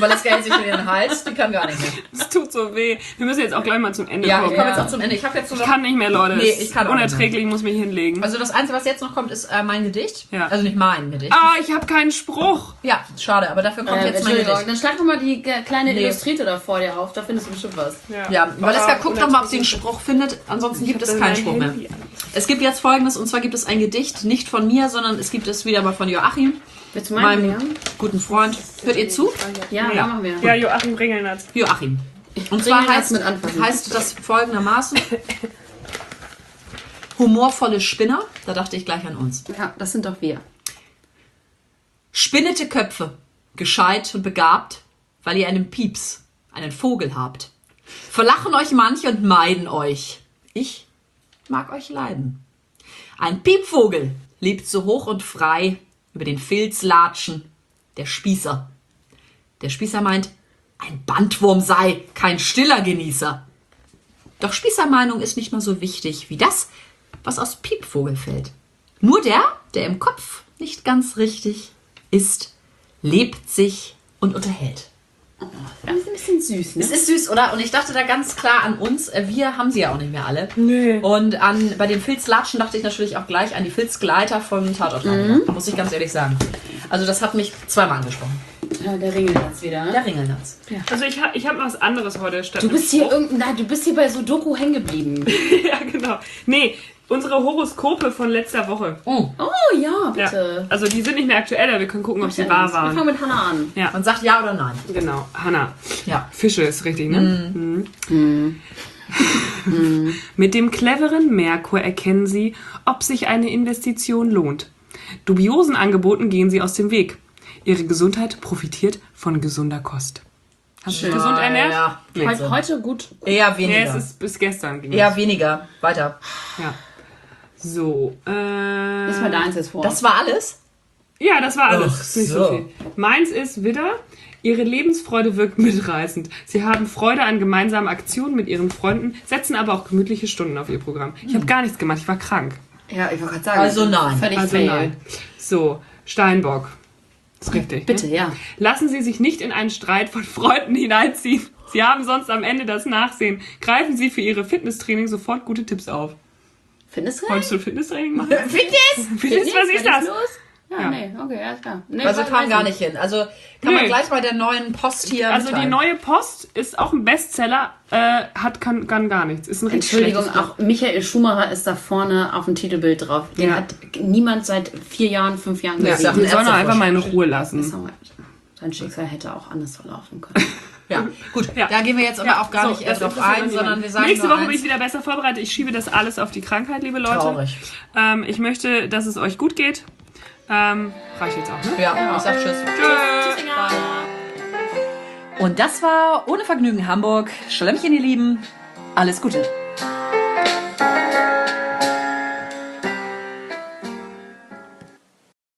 weil das hält sich in den Hals, die kann gar nicht mehr. Es tut so weh. Wir müssen jetzt auch gleich mal zum Ende Ja, kommen. ich komme jetzt auch zum Ende. Ich habe jetzt so Ich kann nicht mehr, Leute. Nee, Es ich kann ist auch nicht unerträglich, ich muss mich hinlegen. Also das Einzige, was jetzt noch kommt, ist mein Gedicht. Ja. Also nicht mein Gedicht. Ah, ich habe keinen Spruch. Ja, schade, aber dafür kommt jetzt mein Entschuldigung, Gedicht. dann schlag doch mal die kleine Nee. Illustrierte da vor dir auf, da findest du bestimmt was. Ja, Valeska, guckt doch mal, ob sie einen Spruch findet. Ansonsten gibt es keinen Spruch mehr. Es gibt jetzt Folgendes, und zwar gibt es ein Gedicht, nicht von mir, sondern es gibt es wieder mal von Joachim, Willst du meinen meinem guten Freund. Hört ihr zu? Ja, machen wir. Ja, Joachim Ringelnatz. Joachim. Und zwar bringe das heißt, mit anfassen. heißt das folgendermaßen: humorvolle Spinner. Da dachte ich gleich an uns. Ja, das sind doch wir. Spinnete Köpfe, gescheit und begabt, weil ihr einen Pieps, einen Vogel habt. Verlachen euch manche und meiden euch. Ich mag euch leiden. Ein Piepvogel lebt so hoch und frei über den Filz latschen, der Spießer. Der Spießer meint, ein Bandwurm sei kein stiller Genießer. Doch Spießermeinung ist nicht mal so wichtig wie das, was aus Piepvogel fällt. Nur der im Kopf nicht ganz richtig ist, lebt sich und unterhält. Das ist ein bisschen süß, ne? Es ist süß, oder? Und ich dachte da ganz klar an uns. Wir haben sie ja auch nicht mehr alle. Nee. Und bei den Filzlatschen dachte ich natürlich auch gleich an die Filzgleiter vom Tatort. Muss ich ganz ehrlich sagen. Also das hat mich zweimal angesprochen. Ja, der Ringel jetzt wieder, ne? Der Ringelnatz. Also ich hab was anderes heute statt Du einem bist hier Spruch. du bist hier bei Sudoku hängen geblieben. Ja, genau. Nee, unsere Horoskope von letzter Woche. Oh. Oh ja, Ja. bitte. Also die sind nicht mehr aktuell, aber wir können gucken, ob sie wahr Wir waren. fangen mit Hannah an. Man sagt ja oder nein. Genau, Hanna. Ja. Fische ist richtig, ne? Mit dem cleveren Merkur erkennen Sie, ob sich eine Investition lohnt. Dubiosen Angeboten gehen Sie aus dem Weg. Ihre Gesundheit profitiert von gesunder Kost. Hast du dich gesund ernährt? Ja. Nee. Heute gut. Eher Nee, weniger. es ist bis gestern. ging Eher weniger. Weiter. es. Ja. So, Lies mal deins jetzt vor. Das war alles? ja, das war alles. Ach Ist nicht so so. viel. Meins ist Widder. Ihre Lebensfreude wirkt mitreißend. Sie haben Freude an gemeinsamen Aktionen mit ihren Freunden, setzen aber auch gemütliche Stunden auf ihr Programm. Ich habe gar nichts gemacht, ich war krank. Ja, ich wollte gerade sagen. Also nein. Völlig Also fail. nein. So, Steinbock. Ist richtig. Bitte, ne? ja. Lassen Sie sich nicht in einen Streit von Freunden hineinziehen. Sie haben sonst am Ende das Nachsehen. Greifen Sie für Ihre Fitnesstraining sofort gute Tipps auf. Findest du? Wolltest du Fitnesstraining machen? Fitness? Fitness, was ist das? Los? Ja, Ja. nee, okay, alles klar. Nee, Also weiß kam ich gar nicht. nicht hin. Also kann man Nö. gleich bei der neuen Post hier Also die mitteilen. neue Post ist auch ein Bestseller, kann gar nichts. Ist ein richtig Entschuldigung, schlechtes auch Michael Schumacher ist da vorne auf dem Titelbild drauf. Den Ja. hat niemand seit 4 Jahren, 5 Jahren Ja, Buch. gesehen. Die sollen doch Ärzte einfach mal in Ruhe lassen. Sein Schicksal hätte auch anders verlaufen können. Ja, gut. Ja. Da gehen wir jetzt aber auch gar nicht das drauf interessiert ein, niemanden. sondern wir sagen Nächste nur Woche bin ich eins. wieder besser vorbereitet. Ich schiebe das alles auf die Krankheit, liebe Leute. Traurig. Ich möchte, dass es euch gut geht. Reicht jetzt auch, ne? Ja, ich sag Tschüss. Tschüss. Und das war Ohne Vergnügen Hamburg. Schlemmchen, ihr Lieben. Alles Gute.